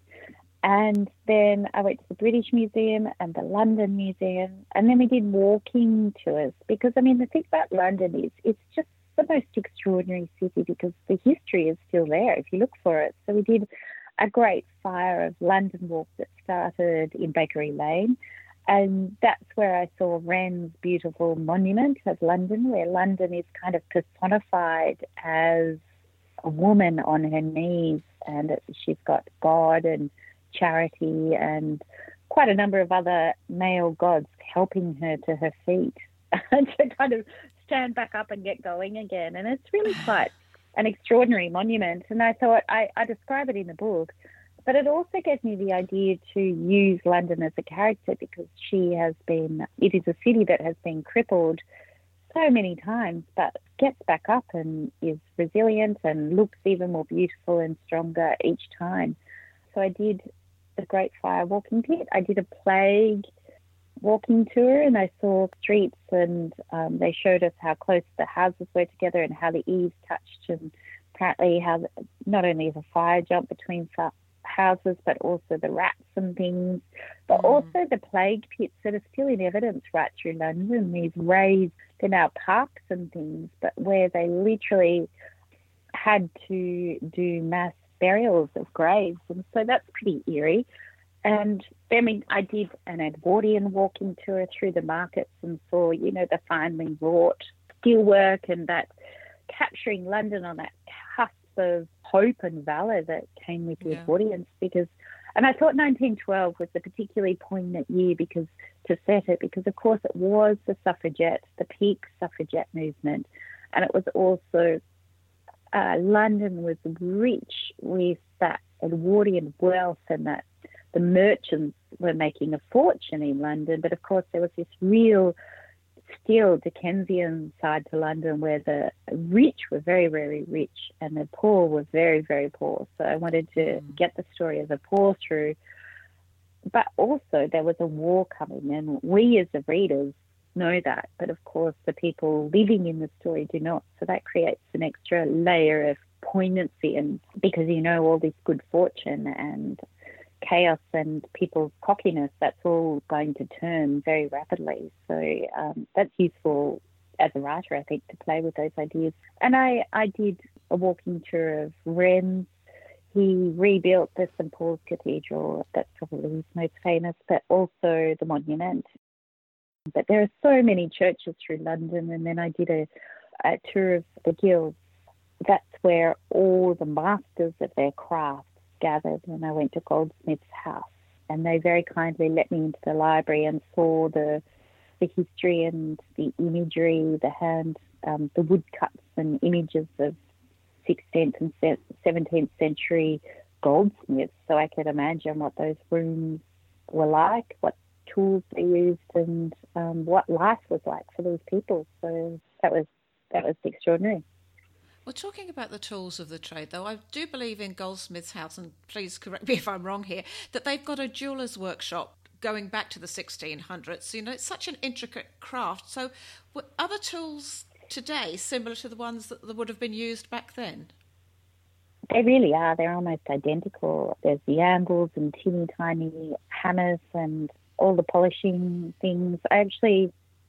And then I went to the British Museum and the London Museum, and then we did walking tours, because, I mean, the thing about London is it's just the most extraordinary city, because the history is still there if you look for it. So we did a great Fire of London walk that started in Bakery Lane, and that's where I saw Wren's beautiful monument of London, where London is kind of personified as a woman on her knees, and she's got God and charity and quite a number of other male gods helping her to her feet to kind of stand back up and get going again. And it's really quite an extraordinary monument. And I thought I, I describe it in the book, but it also gave me the idea to use London as a character, because she has been, it is a city that has been crippled so many times, but gets back up and is resilient and looks even more beautiful and stronger each time. So I did the Great Fire walking pit. I did a plague walking tour, and I saw streets, and um, they showed us how close the houses were together and how the eaves touched, and apparently how the, not only the fire jumped between fa- houses, but also the rats and things, but mm. also the plague pits that are still in evidence right through London. These raised, they're now parks and things, but where they literally had to do mass burials of graves, and so that's pretty eerie. And then we, I did an Edwardian walking tour through the markets and saw, you know, the finely wrought steelwork, and that capturing London on that cusp of hope and valour that came with the yeah. Edwardians. Because, and I thought nineteen twelve was a particularly poignant year because to set it, because of course it was the suffragette, the peak suffragette movement, and it was also Uh, London was rich with that Edwardian wealth, and that the merchants were making a fortune in London. But of course, there was this real, still Dickensian side to London, where the rich were very, very rich and the poor were very, very poor. So I wanted to mm. get the story of the poor through. But also there was a war coming, and we as the readers know that, but of course the people living in the story do not. So that creates an extra layer of poignancy, and because you know all this good fortune and chaos and people's cockiness, that's all going to turn very rapidly. So um, that's useful as a writer, I think, to play with those ideas. And I, I did a walking tour of Wren's he rebuilt the Saint Paul's Cathedral. That's probably his most famous, but also the Monument. But there are so many churches through London, and then I did a, a tour of the guilds. That's where all the masters of their craft gathered, and I went to Goldsmiths' house, and they very kindly let me into the library and saw the the history and the imagery, the hand, um, the woodcuts and images of sixteenth and seventeenth century goldsmiths, so I could imagine what those rooms were like, what tools they used, and um, what life was like for these people. So that was that was extraordinary. Well, talking about the tools of the trade, though, I do believe in Goldsmiths' house, and please correct me if I'm wrong here, that they've got a jeweller's workshop going back to the sixteen hundreds. You know, it's such an intricate craft. So were other tools today similar to the ones that would have been used back then? They really are. They're almost identical. There's the angles and teeny tiny hammers and all the polishing things. I actually,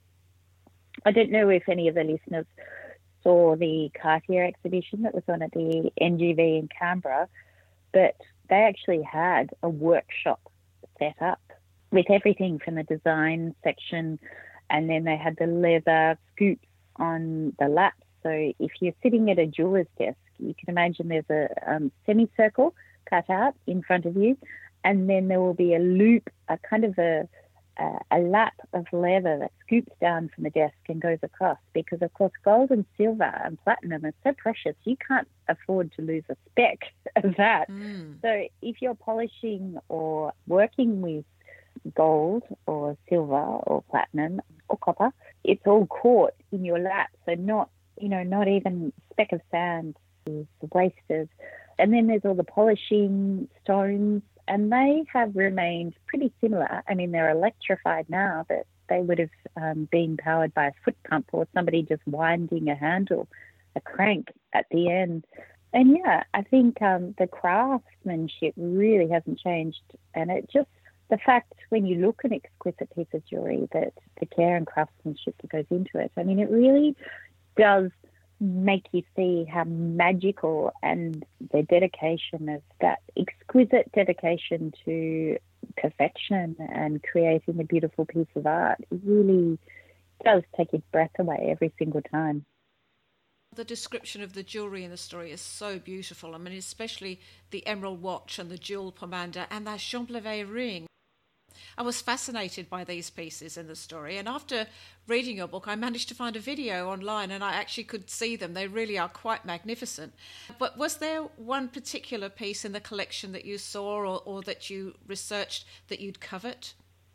I don't know if any of the listeners saw the Cartier exhibition that was on at the N G V in Canberra, but they actually had a workshop set up with everything from the design section, and then they had the leather scoops on the laps. So if you're sitting at a jeweller's desk, you can imagine there's a um, semicircle cut out in front of you, and then there will be a loop, a kind of a, a, a lap of leather that scoops down from the desk and goes across, because, of course, gold and silver and platinum are so precious. You can't afford to lose a speck of that. Mm. So if you're polishing or working with gold or silver or platinum or copper, it's all caught in your lap. So not, you know, not even a speck of sand is wasted. And then there's all the polishing stones, and they have remained pretty similar. I mean, they're electrified now, but they would have um, been powered by a foot pump or somebody just winding a handle, a crank at the end. And yeah, I think um, the craftsmanship really hasn't changed. And it just, the fact when you look at an exquisite piece of jewellery, that the care and craftsmanship that goes into it, I mean, it really does make you see how magical, and the dedication of that exquisite dedication to perfection and creating a beautiful piece of art really does take your breath away every single time. The description of the jewellery in the story is so beautiful. I mean, especially the emerald watch and the jewel pomander and that Champlavet ring. I was fascinated by these pieces in the story, and after reading your book I managed to find a video online and I actually could see them. They really are quite magnificent. But was there one particular piece in the collection that you saw or, or that you researched that you'd covet?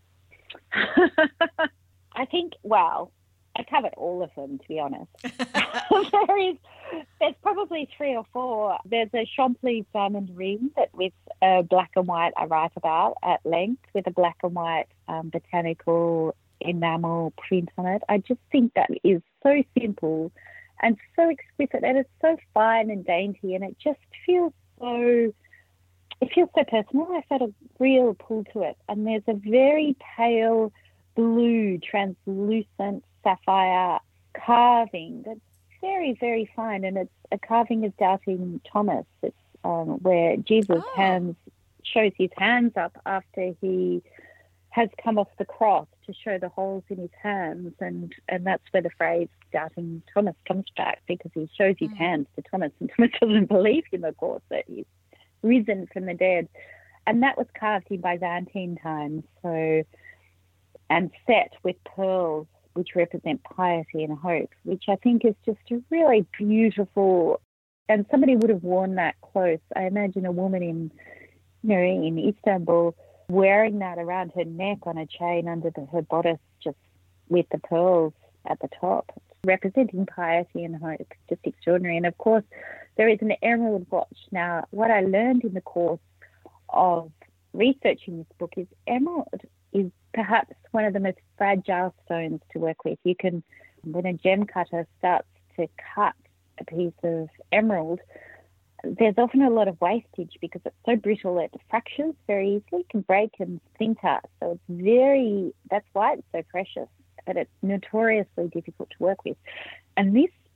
I think, well, I covered all of them, to be honest. there is, there's probably three or four. There's a Champlain diamond ring that with a black and white I write about at length, with a black and white um, botanical enamel print on it. I just think that is so simple and so exquisite, and it's so fine and dainty, and it just feels so, it feels so personal. I felt a real pull to it. And there's a very pale blue, translucent sapphire carving that's very, very fine, and it's a carving of Doubting Thomas. It's um, where Jesus' oh. hands shows his hands up after he has come off the cross to show the holes in his hands, and, and that's where the phrase Doubting Thomas comes back, because he shows his mm. hands to Thomas, and Thomas doesn't believe him, of course, that he's risen from the dead. And that was carved in Byzantine times, so, and set with pearls which represent piety and hope, which I think is just a really beautiful, and somebody would have worn that close. I imagine a woman in, you know, in Istanbul wearing that around her neck on a chain under the, her bodice, just with the pearls at the top, representing piety and hope. Just extraordinary. And of course, there is an emerald watch. Now, what I learned in the course of researching this book is emerald is perhaps one of the most fragile stones to work with. You can, when a gem cutter starts to cut a piece of emerald, there's often a lot of wastage because it's so brittle, it fractures very easily, can break and splinter. So it's very, that's why it's so precious, but it's notoriously difficult to work with. And this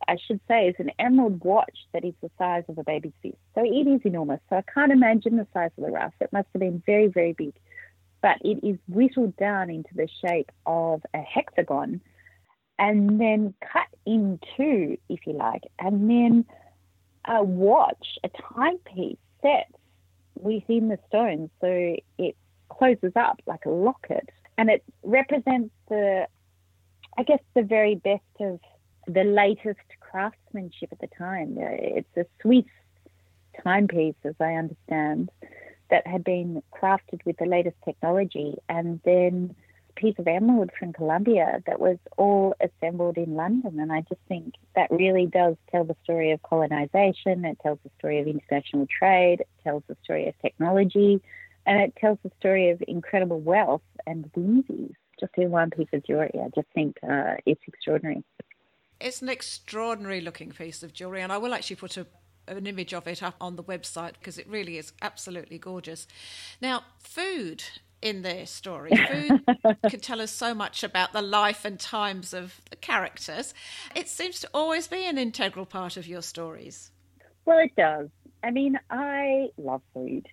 I should say, is an emerald watch that is the size of a baby's fist. So it is enormous. So I can't imagine the size of the rough. It must have been very, very big. But it is whittled down into the shape of a hexagon and then cut in two, if you like. And then a watch, a timepiece, sets within the stone. So it closes up like a locket. And it represents the, I guess, the very best of the latest craftsmanship at the time. It's a Swiss timepiece, as I understand, that had been crafted with the latest technology, and then a piece of emerald from Colombia that was all assembled in London. And I just think that really does tell the story of colonisation. It tells the story of international trade. It tells the story of technology, and it tells the story of incredible wealth and whimsies. Just in one piece of jewellery, I just think uh, it's extraordinary. It's an extraordinary looking piece of jewellery, and I will actually put a, an image of it up on the website because it really is absolutely gorgeous. Now, food in their story, food can tell us so much about the life and times of the characters. It seems to always be an integral part of your stories. Well, it does. I mean, I love food.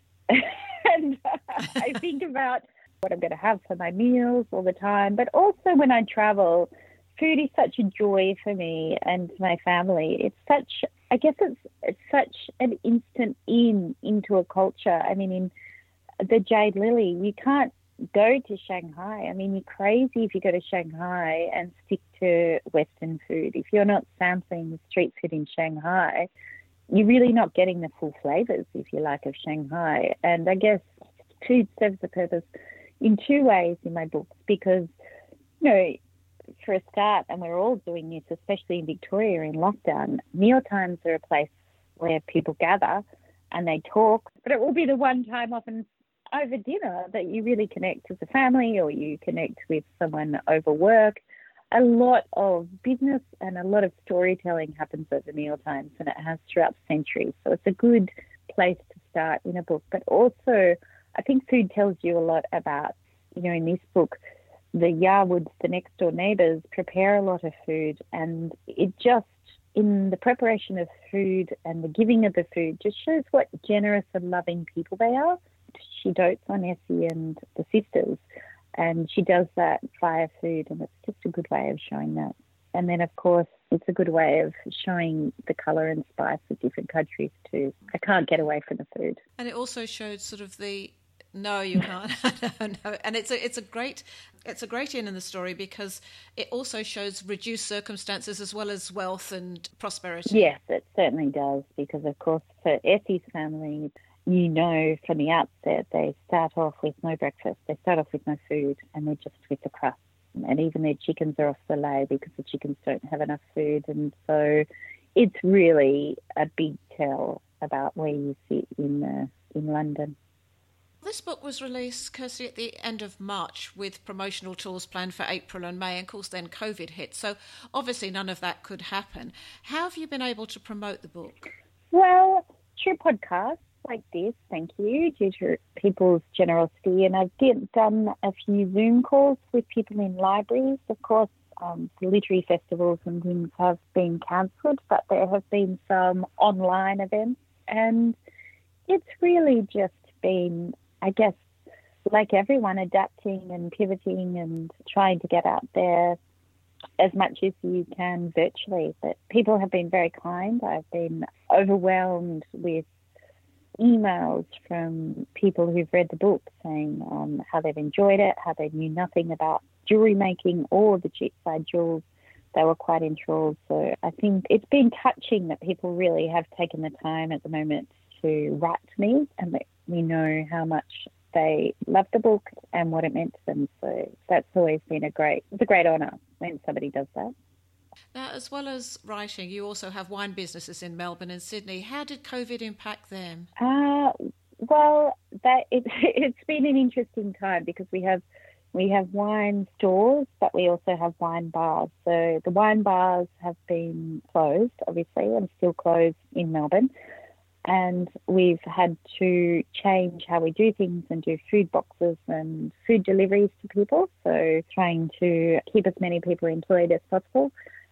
and I think about what I'm going to have for my meals all the time, but also when I travel, food is such a joy for me and my family. It's such, I guess it's, it's such an instant in into a culture. I mean, in the Jade Lily, you can't go to Shanghai. I mean, you're crazy if you go to Shanghai and stick to Western food. If you're not sampling the street food in Shanghai, you're really not getting the full flavours, if you like, of Shanghai. And I guess food serves a purpose in two ways in my books because, you know, for a start, and we're all doing this, especially in Victoria in lockdown, mealtimes are a place where people gather and they talk, but it will be the one time often over dinner that you really connect as a family or you connect with someone over work. A lot of business and a lot of storytelling happens over mealtimes, and it has throughout the centuries. So it's a good place to start in a book. But also, I think food tells you a lot about, you know, in this book, the Yarwoods, the next door neighbours, prepare a lot of food, and it just, in the preparation of food and the giving of the food, just shows what generous and loving people they are. She dotes on Essie and the sisters, and she does that via food, and it's just a good way of showing that. And then, of course, it's a good way of showing the colour and spice of different countries too. I can't get away from the food. And it also showed sort of the No, you can't. no, no. And it's a it's a great it's a great in in the story because it also shows reduced circumstances as well as wealth and prosperity. Yes, it certainly does, because of course for Essie's family, you know, from the outset they start off with no breakfast, they start off with no food, and they're just with the crust. And even their chickens are off the lay because the chickens don't have enough food, and so it's really a big tell about where you sit in uh, in London. This book was released, Kirsty, at the end of March with promotional tours planned for April and May, and of course then COVID hit. So obviously none of that could happen. How have you been able to promote the book? Well, through podcasts like this, thank you, due to people's generosity. And I've did, done a few Zoom calls with people in libraries. Of course, um, the literary festivals and things have been cancelled, but there have been some online events. And it's really just been, I guess, like everyone, adapting and pivoting and trying to get out there as much as you can virtually. But people have been very kind. I've been overwhelmed with emails from people who've read the book saying um, how they've enjoyed it, how they knew nothing about jewellery making or the cheapside jewels. They were quite enthralled. So I think it's been touching that people really have taken the time at the moment to write to me and let me know how much they loved the book and what it meant to them. So that's always been a great, it's a great honour when somebody does that. Now, as well as writing, you also have wine businesses in Melbourne and Sydney. How did COVID impact them? Uh, well, that it, it's been an interesting time because we have we have wine stores, but we also have wine bars. So the wine bars have been closed, obviously, and still closed in Melbourne. And we've had to change how we do things and do food boxes and food deliveries to people. So trying to keep as many people employed as possible.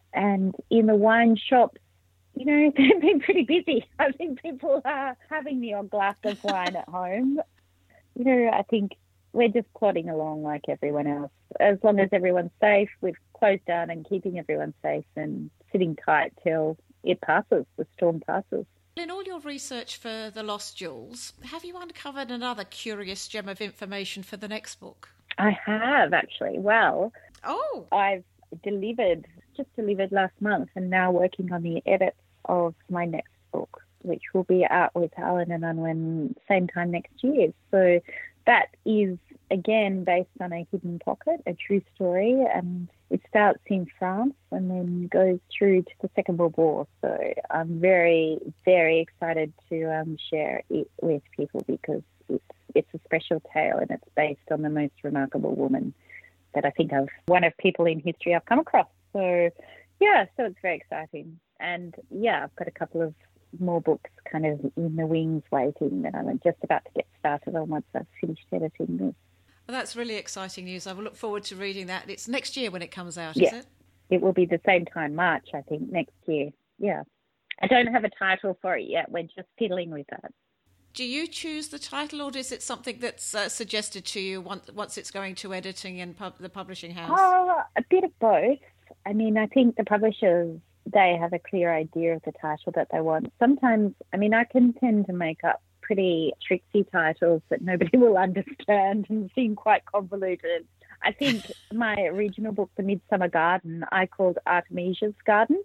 And in the wine shops, you know, they've been pretty busy. I think people are having the odd glass of wine at home. You know, I think we're just plodding along like everyone else. As long as everyone's safe, we've closed down and keeping everyone safe and sitting tight till it passes, the storm passes. In all your research for The Lost Jewels, have you uncovered another curious gem of information for the next book? I have, actually. Well, oh, I've delivered, just delivered last month, and now working on the edits of my next book, which will be out with Alan and Unwin same time next year. So that is, again, based on A Hidden Pocket, a true story, and it starts in France and then goes through to the Second World War. So I'm very, very excited to um, share it with people because it's, it's a special tale and it's based on the most remarkable woman that I think I've, one of people in history I've come across. So, yeah, so it's very exciting. And, yeah, I've got a couple of more books kind of in the wings waiting that I'm just about to get started on once I've finished editing this. Well, that's really exciting news. I will look forward to reading that. It's next year when it comes out, yeah. is it? It will be the same time, March, I think, next year. Yeah. I don't have a title for it yet. We're just fiddling with that. Do you choose the title, or is it something that's uh, suggested to you once, once it's going to editing and pub- the publishing house? Oh, a bit of both. I mean, I think the publishers, they have a clear idea of the title that they want. Sometimes, I mean, I can tend to make up pretty tricksy titles that nobody will understand and seem quite convoluted. I think my original book, The Midsummer Garden, I called Artemisia's Garden,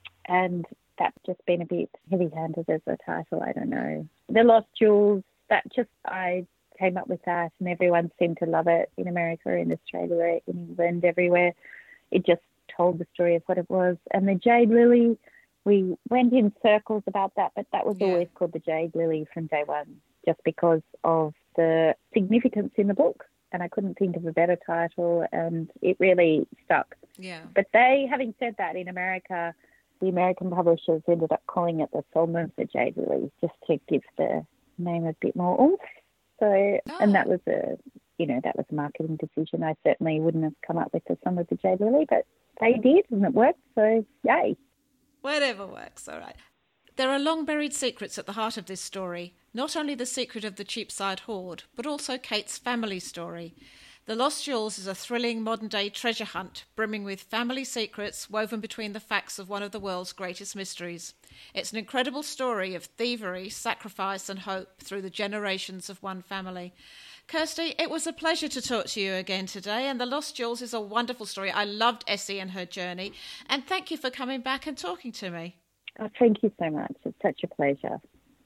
and that's just been a bit heavy-handed as a title. I don't know. The Lost Jewels, that just, I came up with that, and everyone seemed to love it in America, in Australia, in England, everywhere. It just told the story of what it was. And the Jade Lily, we went in circles about that, but that was yeah. always called the Jade Lily from day one, just because of the significance in the book. And I couldn't think of a better title, and it really stuck. Yeah. But they, having said that, in America, the American publishers ended up calling it the Soul of the Jade Lily, just to give the name a bit more oomph. So, oh. and that was a, you know, that was a marketing decision. I certainly wouldn't have come up with the Song of the Jade Lily, but they did, and it worked. So, yay. Whatever works, all right. There are long-buried secrets at the heart of this story. Not only the secret of the Cheapside hoard, but also Kate's family story. The Lost Jewels is a thrilling modern-day treasure hunt, brimming with family secrets woven between the facts of one of the world's greatest mysteries. It's an incredible story of thievery, sacrifice and hope through the generations of one family. Kirsty, it was a pleasure to talk to you again today, and The Lost Jewels is a wonderful story. I loved Essie and her journey, and thank you for coming back and talking to me. Oh, thank you so much. It's such a pleasure.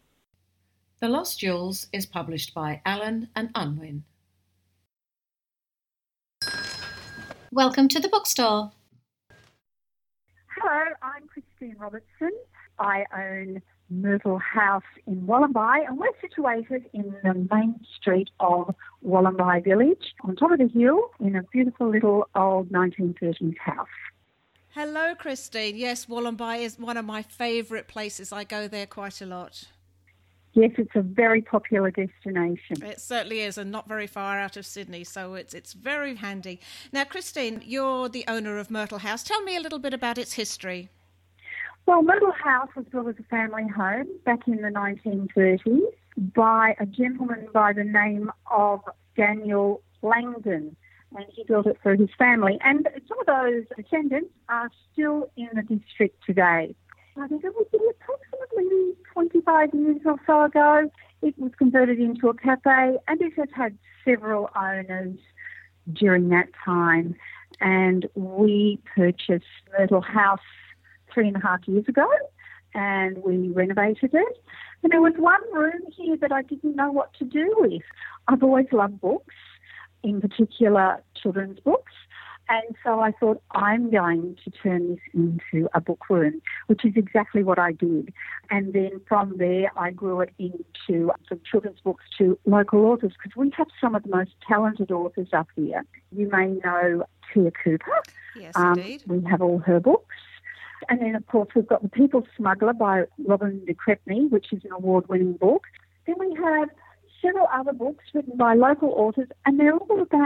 The Lost Jewels is published by Alan and Unwin. Welcome to the bookstore. Hello, I'm Christine Robertson. I own Myrtle House in Wollombi, and we're situated in the main street of Wollombi Village, on top of the hill, in a beautiful little old nineteen thirties house. Hello, Christine. Yes, Wollombi is one of my favourite places. I go there quite a lot. Yes, it's a very popular destination. It certainly is, and not very far out of Sydney, so it's it's very handy. Now, Christine, you're the owner of Myrtle House. Tell me a little bit about its history. Well, Myrtle House was built as a family home back in the nineteen thirties by a gentleman by the name of Daniel Langdon, and he built it for his family. And some of those descendants are still in the district today. I think it was approximately twenty-five years or so ago. It was converted into a cafe, and it has had several owners during that time. And we purchased Myrtle House three and a half years ago, and we renovated it. And there was one room here that I didn't know what to do with. I've always loved books, in particular children's books. And so I thought, I'm going to turn this into a book room, which is exactly what I did. And then from there, I grew it into some children's books to local authors, because we have some of the most talented authors up here. You may know Tia Cooper. Yes, um, indeed. We have all her books. And then, of course, we've got The People's Smuggler by Robin de Crespigny, which is an award-winning book. Then we have several other books written by local authors, and they're all about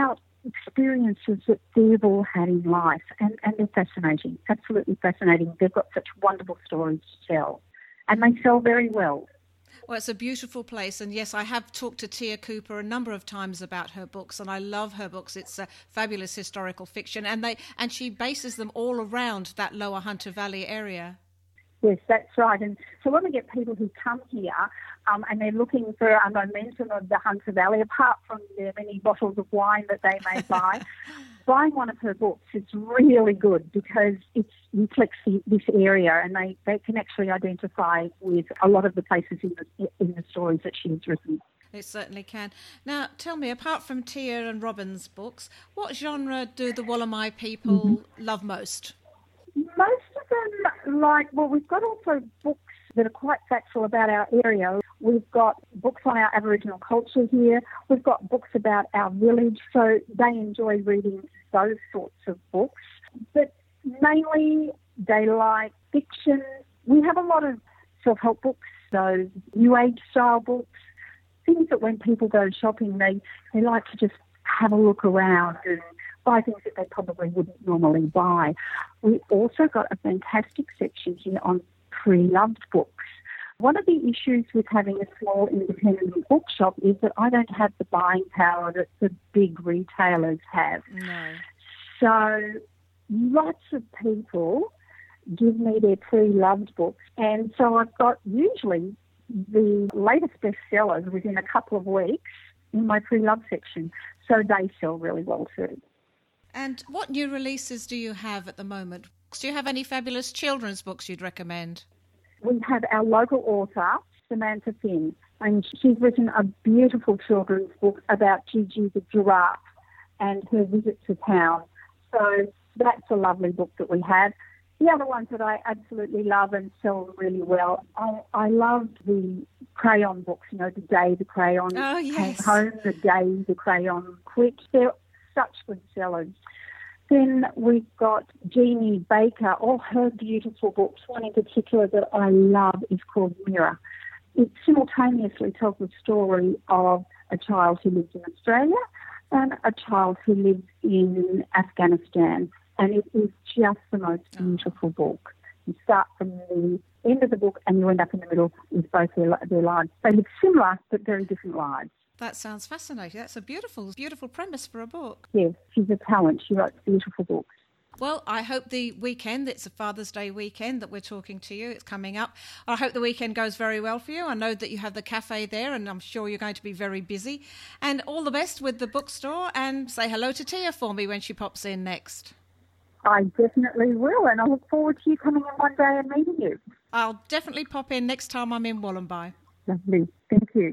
experiences that they've all had in life, and, and they're fascinating, absolutely fascinating. They've got such wonderful stories to tell, and they sell very well. Well, it's a beautiful place, and yes, I have talked to Tia Cooper a number of times about her books, and I love her books. It's a fabulous historical fiction, and they and she bases them all around that Lower Hunter Valley area. Yes, that's right. And so when we get people who come here um, and they're looking for a momentum of the Hunter Valley, apart from the many bottles of wine that they may buy, buying one of her books is really good because it reflects the, this area, and they, they can actually identify with a lot of the places in the, in the stories that she's written. It certainly can. Now, tell me, apart from Tia and Robin's books, what genre do the Wollemi people mm-hmm. love most? Most of them, like, well, we've got also books that are quite factual about our area. We've got books on our Aboriginal culture here. We've got books about our village, so they enjoy reading those sorts of books. But mainly they like fiction. We have a lot of self-help books, those New Age style books, things that when people go shopping, they, they like to just have a look around and buy things that they probably wouldn't normally buy. We also got a fantastic section here on pre-loved books. One of the issues with having a small independent bookshop is that I don't have the buying power that the big retailers have. No. So lots of people give me their pre-loved books, and so I've got usually the latest bestsellers within a couple of weeks in my pre-loved section, so they sell really well too. And what new releases do you have at the moment? Do you have any fabulous children's books you'd recommend? We have our local author, Samantha Finn, and she's written a beautiful children's book about Gigi the giraffe and her visit to town. So that's a lovely book that we have. The other ones that I absolutely love and sell really well, I, I love the crayon books, you know, The Day the Crayon oh, yes. Came Home, The Day the Crayon Quit. They're such good sellers. Then we've got Jeannie Baker, all her beautiful books. One in particular that I love is called Mirror. It simultaneously tells the story of a child who lives in Australia and a child who lives in Afghanistan. And it is just the most beautiful book. You start from the end of the book and you end up in the middle with both their, their lives. They live similar but very different lives. That sounds fascinating. That's a beautiful, beautiful premise for a book. Yes, she's a talent. She writes beautiful books. Well, I hope the weekend, it's a Father's Day weekend that we're talking to you, it's coming up. I hope the weekend goes very well for you. I know that you have the cafe there and I'm sure you're going to be very busy. And all the best with the bookstore, and say hello to Tia for me when she pops in next. I definitely will, and I look forward to you coming in one day and meeting you. I'll definitely pop in next time I'm in Wollemi. Lovely. Thank you.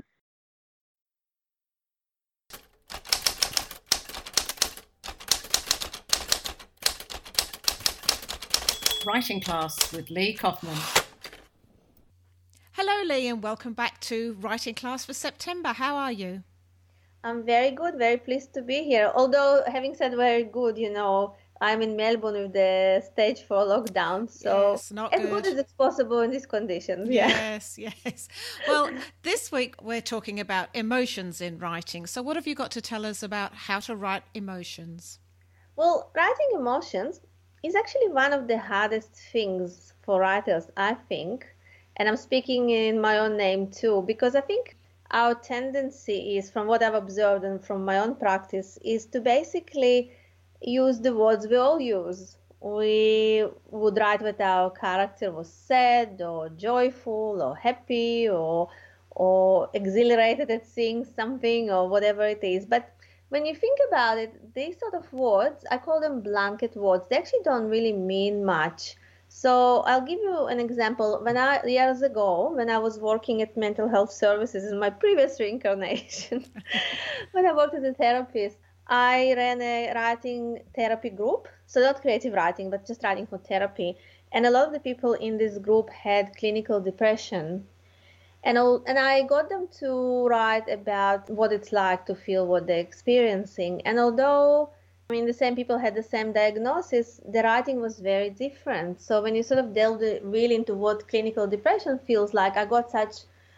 Writing Class with Lee Kaufman. Hello, Lee, and welcome back to Writing Class for September. How are you? I'm very good, very pleased to be here. Although, having said very good, you know, I'm in Melbourne with the stage four lockdown, so yes, not as good. good as it's possible in these conditions. Yeah. Yes, yes. Well, this week we're talking about emotions in writing. So what have you got to tell us about how to write emotions? Well, writing emotions is actually one of the hardest things for writers, I think. And I'm speaking in my own name too, because I think our tendency is, from what I've observed and from my own practice, is to basically use the words we all use. We would write what our character was sad or joyful or happy or or exhilarated at seeing something or whatever it is. But when you think about it, these sort of words, I call them blanket words. They actually don't really mean much. So I'll give you an example. When I, years ago, when I was working at mental health services in my previous reincarnation, when I worked as a therapist, I ran a writing therapy group. So not creative writing, but just writing for therapy. And a lot of the people in this group had clinical depression. And, and I got them to write about what it's like to feel what they're experiencing. And although, I mean, the same people had the same diagnosis, the writing was very different. So when you sort of delve really into what clinical depression feels like, I got such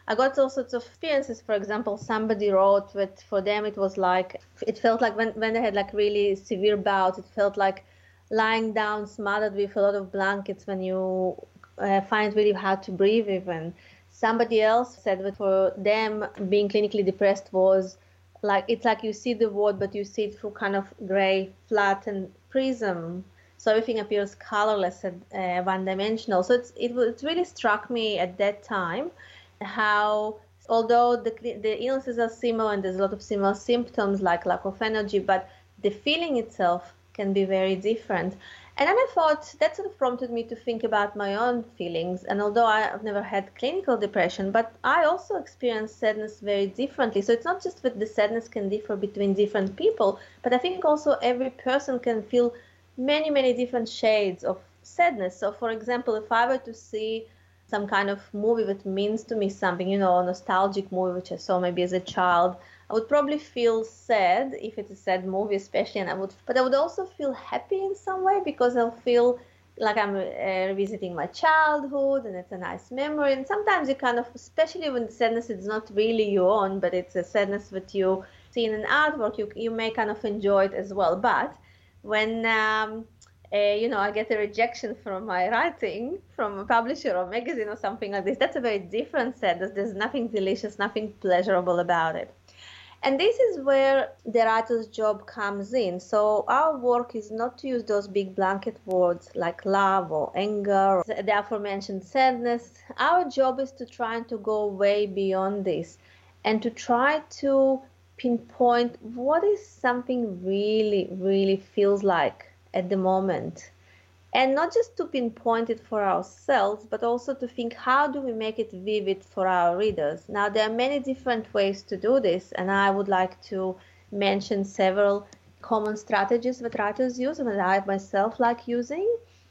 I got all sorts of experiences. For example, somebody wrote that for them it was like, it felt like when, when they had like really severe bouts, it felt like lying down smothered with a lot of blankets when you uh, find it really hard to breathe even. Somebody else said that for them being clinically depressed was like, it's like you see the world, but you see it through kind of gray, flattened prism. So everything appears colorless and uh, one-dimensional. So it's, it, it really struck me at that time how, although the, the illnesses are similar and there's a lot of similar symptoms like lack of energy, but the feeling itself can be very different. And then I thought that sort of prompted me to think about my own feelings. And although I've never had clinical depression, but I also experience sadness very differently. So it's not just that the sadness can differ between different people, but I think also every person can feel many, many different shades of sadness. So for example, if I were to see some kind of movie that means to me something, you know, a nostalgic movie, which I saw maybe as a child, I would probably feel sad if it's a sad movie, especially, and I would, but I would also feel happy in some way because I'll feel like I'm uh, revisiting my childhood and it's a nice memory. And sometimes you kind of, especially when the sadness is not really your own, but it's a sadness that you see in an artwork, you you may kind of enjoy it as well. But when um, uh, you know, I get a rejection from my writing from a publisher or magazine or something like this, that's a very different sadness. There's nothing delicious, nothing pleasurable about it. And this is where the writer's job comes in. So our work is not to use those big blanket words like love or anger or the aforementioned sadness. Our job is to try and to go way beyond this and to try to pinpoint what is something really, really feels like at the moment. And not just to pinpoint it for ourselves, but also to think, how do we make it vivid for our readers? Now, there are many different ways to do this, and I would like to mention several common strategies that writers use and that I myself like using.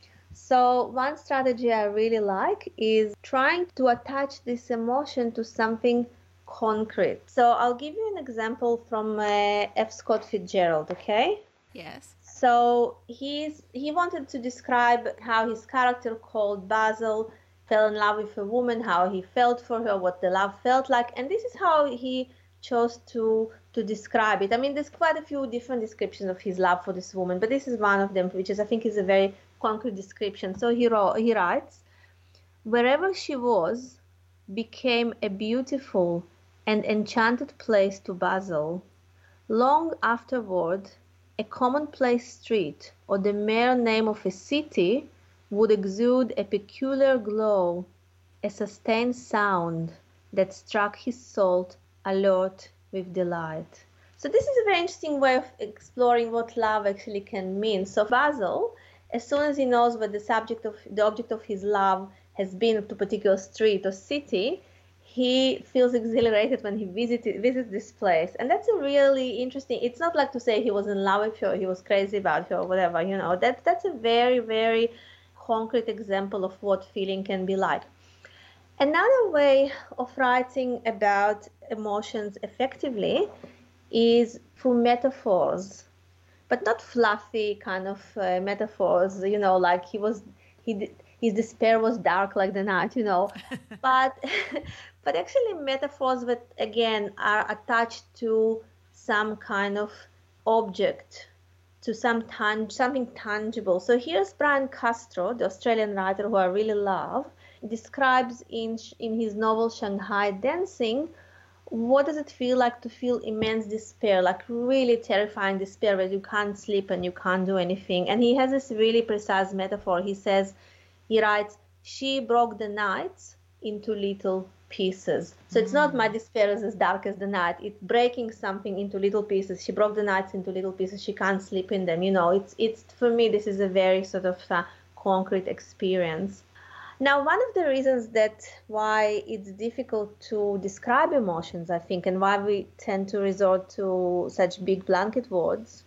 So one strategy I really like is trying to attach this emotion to something concrete. So I'll give you an example from uh, F. Scott Fitzgerald, okay? Yes. So he's he wanted to describe how his character called Basil fell in love with a woman, how he felt for her, what the love felt like, and this is how he chose to to describe it. I mean, there's quite a few different descriptions of his love for this woman, but this is one of them, which is I think is a very concrete description. So he wrote, he writes, "Wherever she was became a beautiful and enchanted place to Basil. Long afterward, a commonplace street or the mere name of a city would exude a peculiar glow, a sustained sound that struck his soul alert with delight." So this is a very interesting way of exploring what love actually can mean. So Basil, as soon as he knows what the subject of the object of his love has been to a particular street or city, he feels exhilarated when he visited, visits this place. And that's a really interesting, it's not like to say he was in love with her, he was crazy about her or whatever, you know, that, that's a very, very concrete example of what feeling can be like. Another way of writing about emotions effectively is through metaphors, but not fluffy kind of uh, metaphors, you know, like he was, he his despair was dark like the night, you know, but but actually metaphors that again are attached to some kind of object, to some tan- something tangible. So here's Brian Castro, the Australian writer who I really love, describes in in his novel Shanghai Dancing, what does it feel like to feel immense despair, like really terrifying despair where you can't sleep and you can't do anything. And he has this really precise metaphor. He says, he writes, "She broke the nights into little pieces." So it's not my despair is as dark as the night. It's breaking something into little pieces. She broke the nights into little pieces. She can't sleep in them. You know, it's, it's for me, this is a very sort of uh, concrete experience. Now, one of the reasons that why it's difficult to describe emotions, I think, and why we tend to resort to such big blanket words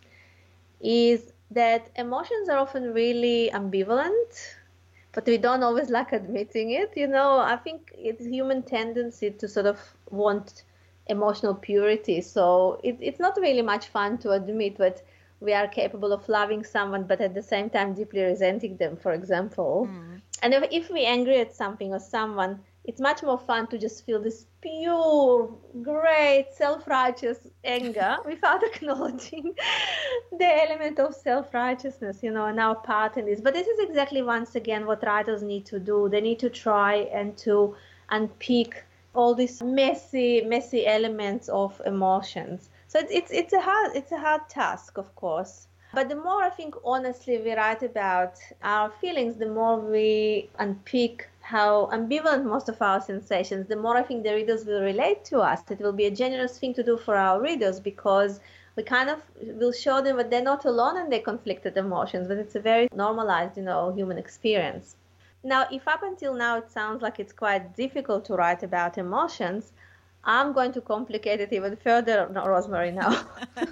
is that emotions are often really ambivalent, but we don't always like admitting it. You know, I think it's human tendency to sort of want emotional purity. So it, it's not really much fun to admit that we are capable of loving someone, but at the same time deeply resenting them, for example. Mm. And if, if we're angry at something or someone, It's much more fun to just feel this pure, great, self-righteous anger without acknowledging the element of self-righteousness, you know, and our part in this. But this is exactly, once again, what writers need to do. They need to try and to unpick all these messy, messy elements of emotions. So it's it's it's a hard it's a hard task, of course. But the more, I think, honestly we write about our feelings, the more we unpick how ambivalent most of our sensations, the more I think the readers will relate to us. It will be a generous thing to do for our readers, because we kind of will show them that they're not alone in their conflicted emotions, but it's a very normalized, you know, human experience. Now, if up until now it sounds like it's quite difficult to write about emotions, I'm going to complicate it even further, Rosemary, now.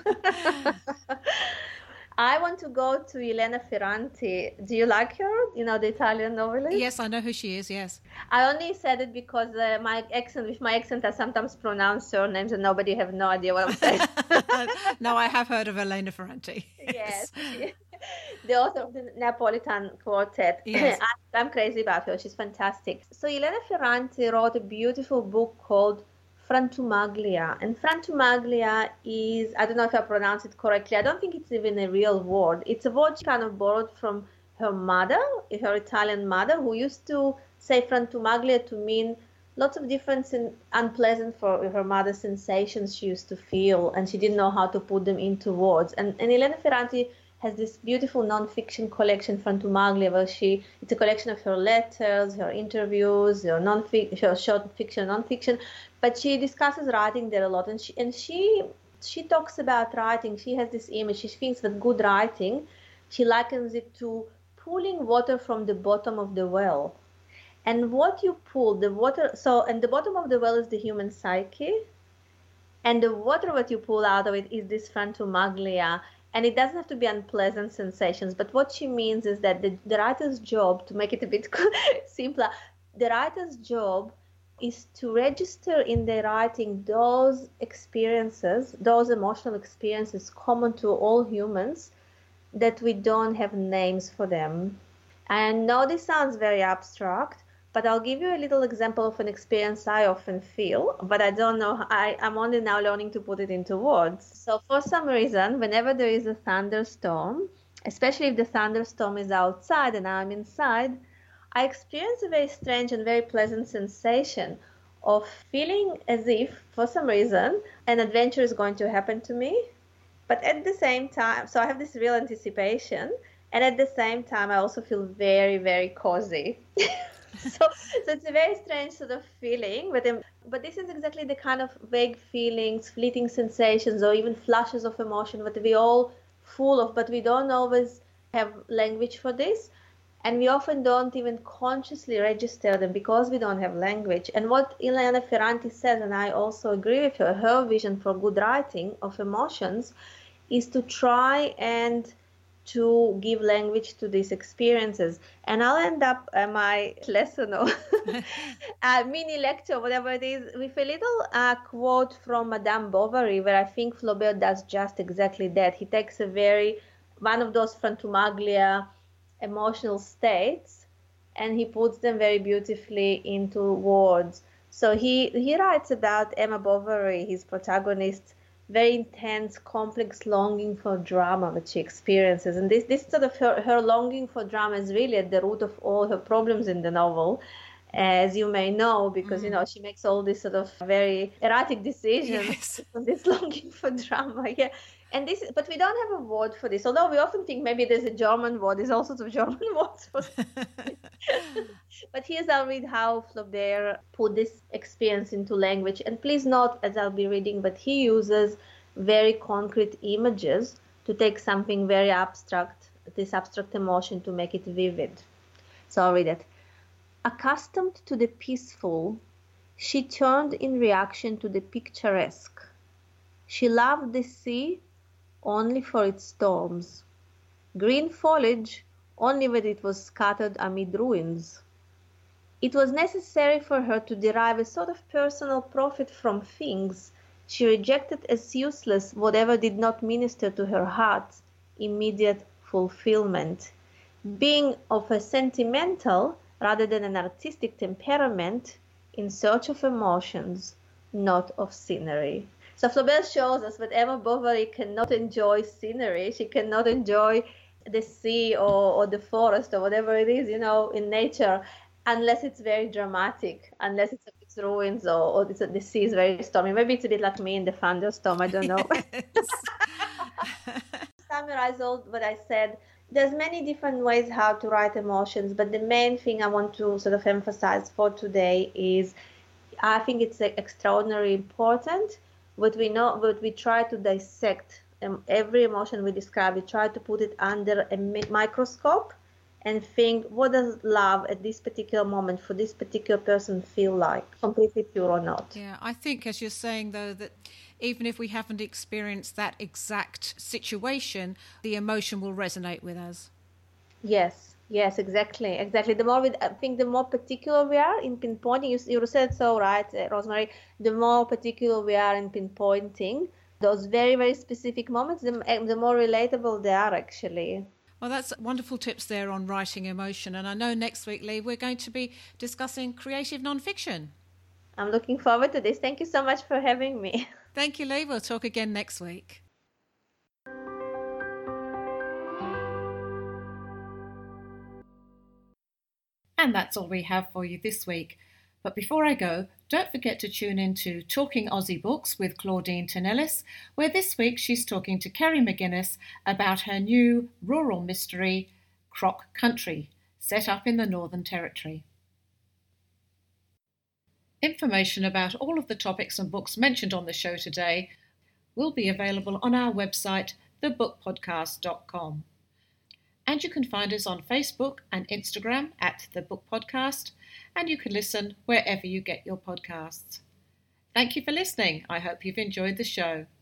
I want to go to Elena Ferranti. Do you like her? You know, the Italian novelist? Yes, I know who she is, yes. I only said it because uh, my accent, with my accent, I sometimes pronounce surnames and nobody have no idea what I'm saying. No, I have heard of Elena Ferranti. Yes. yes. The author of the Neapolitan Quartet. Yes. I, I'm crazy about her. She's fantastic. So Elena Ferranti wrote a beautiful book called Frantumaglia. And Frantumaglia is, I don't know if I pronounce it correctly, I don't think it's even a real word. It's a word she kind of borrowed from her mother, her Italian mother, who used to say Frantumaglia to mean lots of different and unpleasant for her mother sensations she used to feel, and she didn't know how to put them into words. And, and Elena Ferranti has this beautiful non-fiction collection, Frantumaglia, where she, it's a collection of her letters, her interviews, her, non-fic, her short fiction, non-fiction, but she discusses writing there a lot. And she, and she, she talks about writing. She has this image. She thinks that good writing, she likens it to pulling water from the bottom of the well. And what you pull, the water, so, and the bottom of the well is the human psyche, and the water that you pull out of it is this Frantumaglia. And it doesn't have to be unpleasant sensations, but what she means is that the, the writer's job, to make it a bit simpler, the writer's job is to register in their writing those experiences, those emotional experiences common to all humans, that we don't have names for them. I know this sounds very abstract, but I'll give you a little example of an experience I often feel, but I don't know, I, I'm only now learning to put it into words. So for some reason, whenever there is a thunderstorm, especially if the thunderstorm is outside and I'm inside, I experience a very strange and very pleasant sensation of feeling as if, for some reason, an adventure is going to happen to me. But at the same time, so I have this real anticipation, and at the same time, I also feel very, very cozy. so, so it's a very strange sort of feeling, but, um, but this is exactly the kind of vague feelings, fleeting sensations, or even flashes of emotion that we all full of, but we don't always have language for this. And we often don't even consciously register them because we don't have language. And what Elena Ferranti says, and I also agree with her, her vision for good writing of emotions is to try and to give language to these experiences. And I'll end up uh, my lesson or uh, mini lecture, whatever it is, with a little uh, quote from Madame Bovary, where I think Flaubert does just exactly that. He takes a very, one of those Frantumaglia emotional states, and he puts them very beautifully into words. So he, he writes about Emma Bovary, his protagonist, very intense, complex longing for drama that she experiences. And this, this sort of her, her longing for drama is really at the root of all her problems in the novel, as you may know, because, mm. you know, she makes all these sort of very erratic decisions yes. on this longing for drama. Yeah. And this, but we don't have a word for this, although we often think maybe there's a German word. There's all sorts of German words for this. But here's, I'll read how Flaubert put this experience into language. And please note, as I'll be reading, but he uses very concrete images to take something very abstract, this abstract emotion, to make it vivid. So I'll read it. Accustomed to the peaceful, she turned in reaction to the picturesque. She loved the sea only for its storms, green foliage only when it was scattered amid ruins. It was necessary for her to derive a sort of personal profit from things she rejected as useless whatever did not minister to her heart's immediate fulfillment. Being of a sentimental rather than an artistic temperament, in search of emotions, not of scenery. So Flaubert shows us that Emma Bovary cannot enjoy scenery. She cannot enjoy the sea or, or the forest or whatever it is, you know, in nature, unless it's very dramatic, unless it's, it's ruins or, or it's a, the sea is very stormy. Maybe it's a bit like me in the thunderstorm. I don't know. Summarize all what I said. There's many different ways how to write emotions, but the main thing I want to sort of emphasize for today is I think it's like, extraordinarily important. What we know, what we try to dissect um, every emotion we describe, we try to put it under a mi- microscope and think, what does love at this particular moment for this particular person feel like, completely pure or not? Yeah, I think, as you're saying, though, that even if we haven't experienced that exact situation, the emotion will resonate with us. Yes, yes, exactly, exactly. The more we, I think, the more particular we are in pinpointing. You, you said so, right, uh, Rosemary? The more particular we are in pinpointing those very, very specific moments, the, the more relatable they are, actually. Well, that's wonderful tips there on writing emotion. And I know next week, Lee, we're going to be discussing creative nonfiction. I'm looking forward to this. Thank you so much for having me. Thank you, Lee. We'll talk again next week. And that's all we have for you this week. But before I go, don't forget to tune in to Talking Aussie Books with Claudine Ternellis, where this week she's talking to Kerry McGuinness about her new rural mystery, Croc Country, set up in the Northern Territory. Information about all of the topics and books mentioned on the show today will be available on our website, the book podcast dot com. And you can find us on Facebook and Instagram at The Book Podcast, and you can listen wherever you get your podcasts. Thank you for listening. I hope you've enjoyed the show.